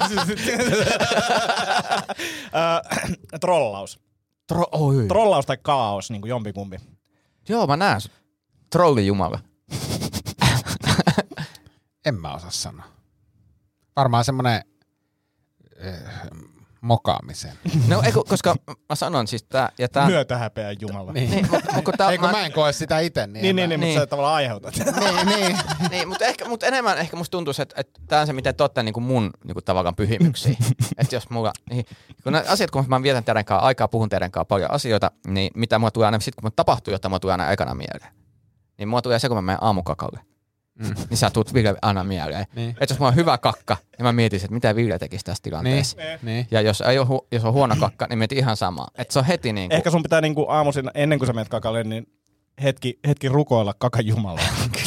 Trollaus. Tro, oi. Trollaus tai kaos, niin kuin jompikumpi. Joo, mä näen. Trollijumala. En mä osaa sanoa. Varmaan semmonen äh, mokaamisen. No eikö, koska mä sanon siis tää... Ja tää... Myötähäpeä jumala. Niin. Niin, mut, mut, tää, ei kun mä... mä en koe sitä ite. Niin, niin, niin, niin, niin. mutta sä tavallaan aiheutat. niin, niin. niin, mutta ehkä, mut enemmän ehkä musta tuntuu, että, että tää on se, miten te ootte niinku mun niinku tavallaan pyhimyksiä. Että jos mulla... Niin, kun nämä asiat, kun mä vietän teidän kanssa aikaa, puhun teidän kanssa paljon asioita, niin mitä mulla tulee aina, sit kun mulla tapahtuu jotain, mulla tulee aina aikana mieleen. Niin mulla tulee se, kun mä menen aamukakalle. Mm. Niin sä tuut Ville aina mieleen. Niin. Että jos mulla on hyvä kakka, niin mä mietin, että mitä Ville tekisi tässä tilanteessa. Niin. Niin. Ja jos, ei ole, hu- jos on huono kakka, niin mietin ihan samaa. Että se on heti niin kuin... Ehkä sun pitää niinku aamuisin, ennen kuin sä menet kakalle, niin hetki, hetki rukoilla kakan jumalaa.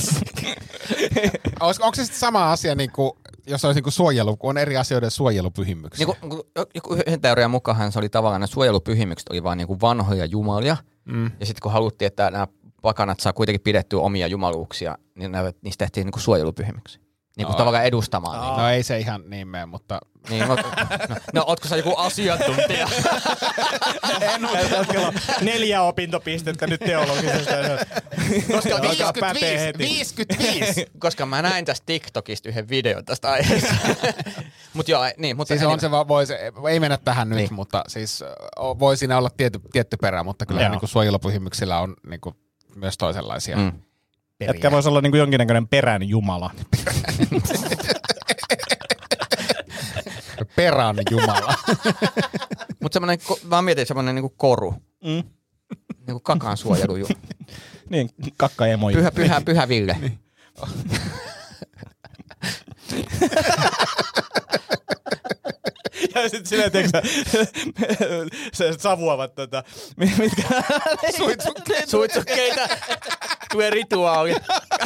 Onko se sitten sama asia, niin kuin, jos olisi niin kuin suojelu, kun on eri asioiden suojelupyhimyksiä? Niin kuin, joku yhden teorian mukaan se oli tavallaan, ne suojelupyhimykset oli vaan niin kuin vanhoja jumalia. Mm. Ja sitten kun haluttiin, että nämä pakanat saa kuitenkin pidettyä omia jumaluuksia, niin niistä tehtiin niin kuin suojelupyhimyksiä. Niin kuin no, tavallaan edustamaan. No, niin. no ei se ihan niin mene, mutta... Niin, no, no, no ootko sä joku asiantuntija? En ole. Neljä opintopistettä nyt teologisesta. Koska viisikymmentäviisi, viisikymmentäviisi. Koska mä näin tästä TikTokista yhden videon tästä aiheesta. Mut joo, niin, mutta... Siis on se vaan, voi se, ei mennä tähän nyt, niin. Mutta siis voi siinä olla tietty, tietty perä, mutta kyllä niin suojelupyhimyksillä on niin kuin myös toisenlaisia mm. periä. Etkä voisi olla niin kuin jonkinnäköinen perän jumala. Perän jumala. Mutta semmoinen, mä mietin semmoinen niinku koru. Mm. Niinku kakan suojelu. Niin, kakka emoji. Pyhä, pyhä, pyhä Ville. Niin. Ja sit silleen, tiiäksä, se savuavat tota, mitkä... Suitsukkeita. Suitsukkeita. Tulee rituaali.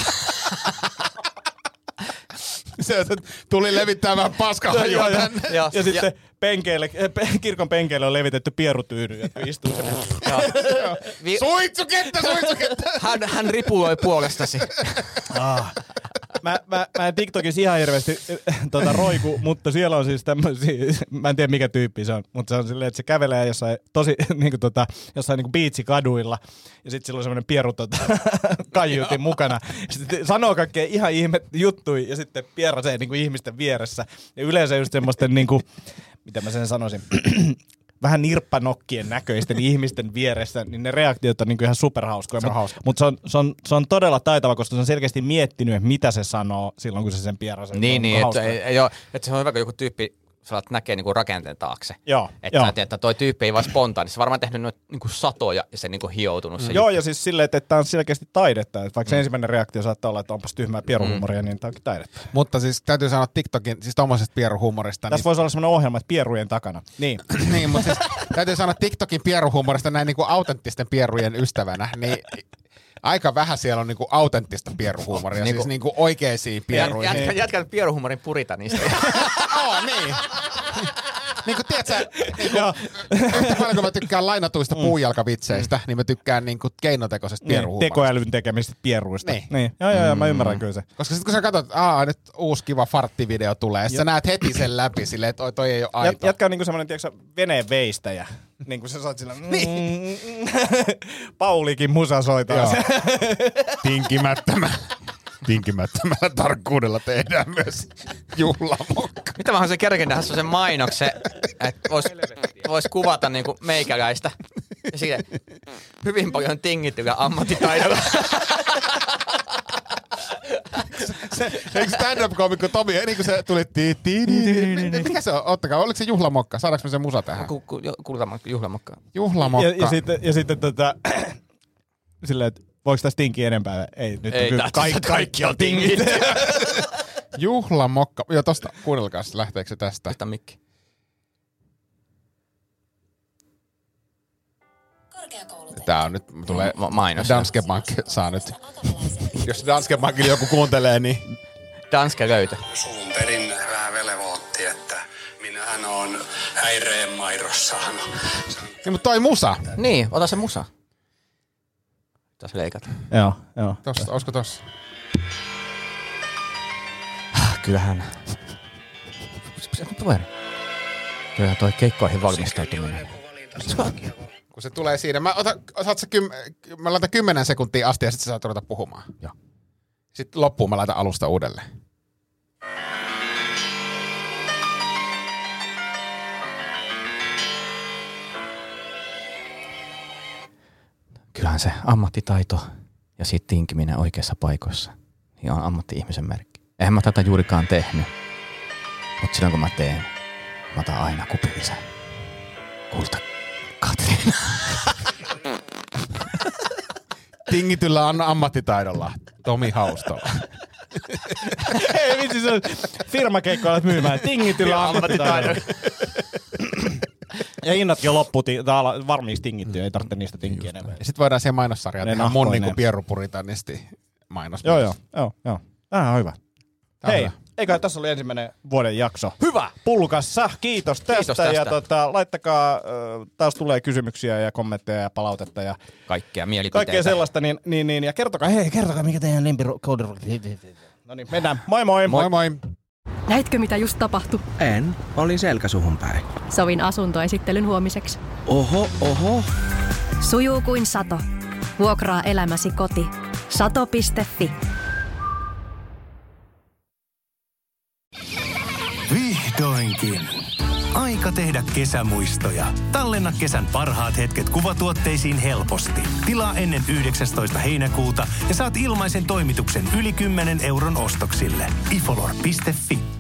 Se tuli levittämään paskahajua tänne. Ja, ja, ja sitten penkeille, kirkon penkeille on levitetty pierutyyny, jotka istuu. Suitsuketta, suitsuketta! Hän, hän ripuloi puolestasi. Ah. Mä, mä, mä en TikTokissa ihan hirveästi tota, roiku, mutta siellä on siis tämmöisiä, mä en tiedä mikä tyyppi se on, mutta se on silleen, että se kävelee jossain, tosi, niin kuin, tota, jossain niin biitsikaduilla ja sitten sillä on semmoinen pieru tota, kaiutin mukana. Sitten sanoo kaikkea ihan ihme juttuja ja sitten pierasee niin kuin ihmisten vieressä. Ja yleensä just semmoisten niin kuin, miten mä sen sanoisin, vähän nirppanokkien näköisten ihmisten vieressä, niin ne reaktiot on niin ihan superhauskoja. Mutta hauska. mut se, on, se, on, se on todella taitava, koska se on selkeästi miettinyt, että mitä se sanoo silloin, kun se sen pierasen. Niin, niin että, ei, että se on hyvä, kun joku tyyppi saat näkee niinku rakenteen taakse. Joo, että joo. Sä tiedät, että toi tyyppi ei vaan spontaani. Se on varmaan tehnyt noita niinku satoja ja se niinku hioutunut. Se Joo, juttu. ja siis silleen, että tämä on selkeästi taidetta. Että vaikka mm. se ensimmäinen reaktio saattaa olla, että onpas tyhmää pieruhumoria, mm. niin tämä onkin taidetta. Mutta siis täytyy sanoa TikTokin, siis tommosesta pieruhuumorista. Tässä niin... voisi olla sellainen ohjelma, että pierujen takana. Niin. niin, mutta siis täytyy sanoa TikTokin pieruhuumorista näin niinku autenttisten pierujen ystävänä, niin aika vähän siellä on niinku autenttista pieruhuumoria, niinku, siis niinku oikeisiin pieruihin. Jätkä, jätkä pieruhuumorin puritanista. Oo, niin. Niin kuin tiedätkö, niin yhtä paljon kun mä tykkään lainatuista mm. puujalkavitseistä, niin mä tykkään niin kuin keinotekoisesta niin, pieruhuumorista. Tekoälyn tekemistä pieruista. Niin. niin. Joo, joo, joo, mä ymmärrän kyllä se. Koska sitten kun sä katsot, että aah, nyt uusi kiva farttivideo tulee, ja sä näet heti sen läpi silleen, että toi, toi ei ole aito. Jätkä on niinku semmoinen, tiedätkö veneen veistäjä. Niin kuin sä saat sillä... Niin. Paulikin musa soitaa. Tinkimättömä. Tinkimättömällä tarkkuudella tehdään myös juhlamokka. Mitä mä haluaisin kerkeä nähdä sen mainoksen, että vois, vois kuvata niinku meikäläistä. Ja siitä hyvin paljon tingittyä ammattitaidolla. Se, eikö stand-up-komikko Tomi, niin kuin se tuli tii, tii, tii, mikä se on? Ottakaa, oliko se juhlamokka? Saadaanko me se musa tähän? Kuulutaan juhlamokka. Juhlamokka. Ja, ja sitten, ja sitten tota, silleen, että voiko tässä tinkiä enempää? Ei, nyt ei, on kyllä kaikki, kaikki on tingit. Juhlamokka. Joo, tosta kuunnelkaa, lähteekö se tästä? Tästä mikki. Tää on nyt, tulee Ma- mainos. Danske Bank saa nyt. Jos Danske Bankilla joku kuuntelee, niin... Danske löytö. Suvun perin vähän velvoitti, että minähän on häireen maidossa. Niin, mutta toi musa. Niin, ota se musa. Tässä leikata. Joo, joo. Tossa, olisiko tossa? Kyllähän... Kyllähän toi keikkoihin valmistautuminen. Kun se tulee siinä, mä, otan, osaat sä kym, mä laitan kymmenen sekuntia asti ja sit sä saat ruveta puhumaan. Joo. Sitten loppuun mä laitan alusta uudelleen. Kyllähän se ammattitaito ja siitä tinkiminen oikeassa paikoissa niin on ammatti-ihmisen merkki. Eihän mä tätä juurikaan tehnyt, mutta silloin kun mä teen, mä otan aina kupillisen kulta Katriina. Tingityllä on ammattitaidolla. Tomi Haustola. Ei vitsi, se on firmakeikkoilet myymään. Tingityllä ammattitaidolla. Ja hinnatkin on loppu, varmiiksi tingittyä, ei tarvitse niistä tinkiä enemmän. Ja sit voidaan siihen mainossarjaan tehdä mun niinku pierupuritanisti mainos. Joo, joo, joo, joo. Tämä on hyvä. Tää Hei, hyvä. eiköhän tässä oli ensimmäinen vuoden jakso. Hyvä! Pulkassa, kiitos tästä. Kiitos tästä. Ja tota, laittakaa, äh, taas tulee kysymyksiä ja kommentteja ja palautetta ja Kaikkea mielipiteitä. kaikkea sellaista. Niin, niin, niin, ja kertokaa, hei, kertokaa mikä teidän lempiruoka. No niin, mennään. Moi moi! Moi moi! Näitkö mitä just tapahtui? En, olin selkäsuhun päin. Sovin asuntoesittelyn huomiseksi. Oho, oho. Sujuu kuin sato. Vuokraa elämäsi koti. sato piste fi. Vihdoinkin. Aika tehdä kesämuistoja. Tallenna kesän parhaat hetket kuvatuotteisiin helposti. Tilaa ennen yhdeksästoista heinäkuuta ja saat ilmaisen toimituksen yli kymmenen euron ostoksille. ifolor piste fi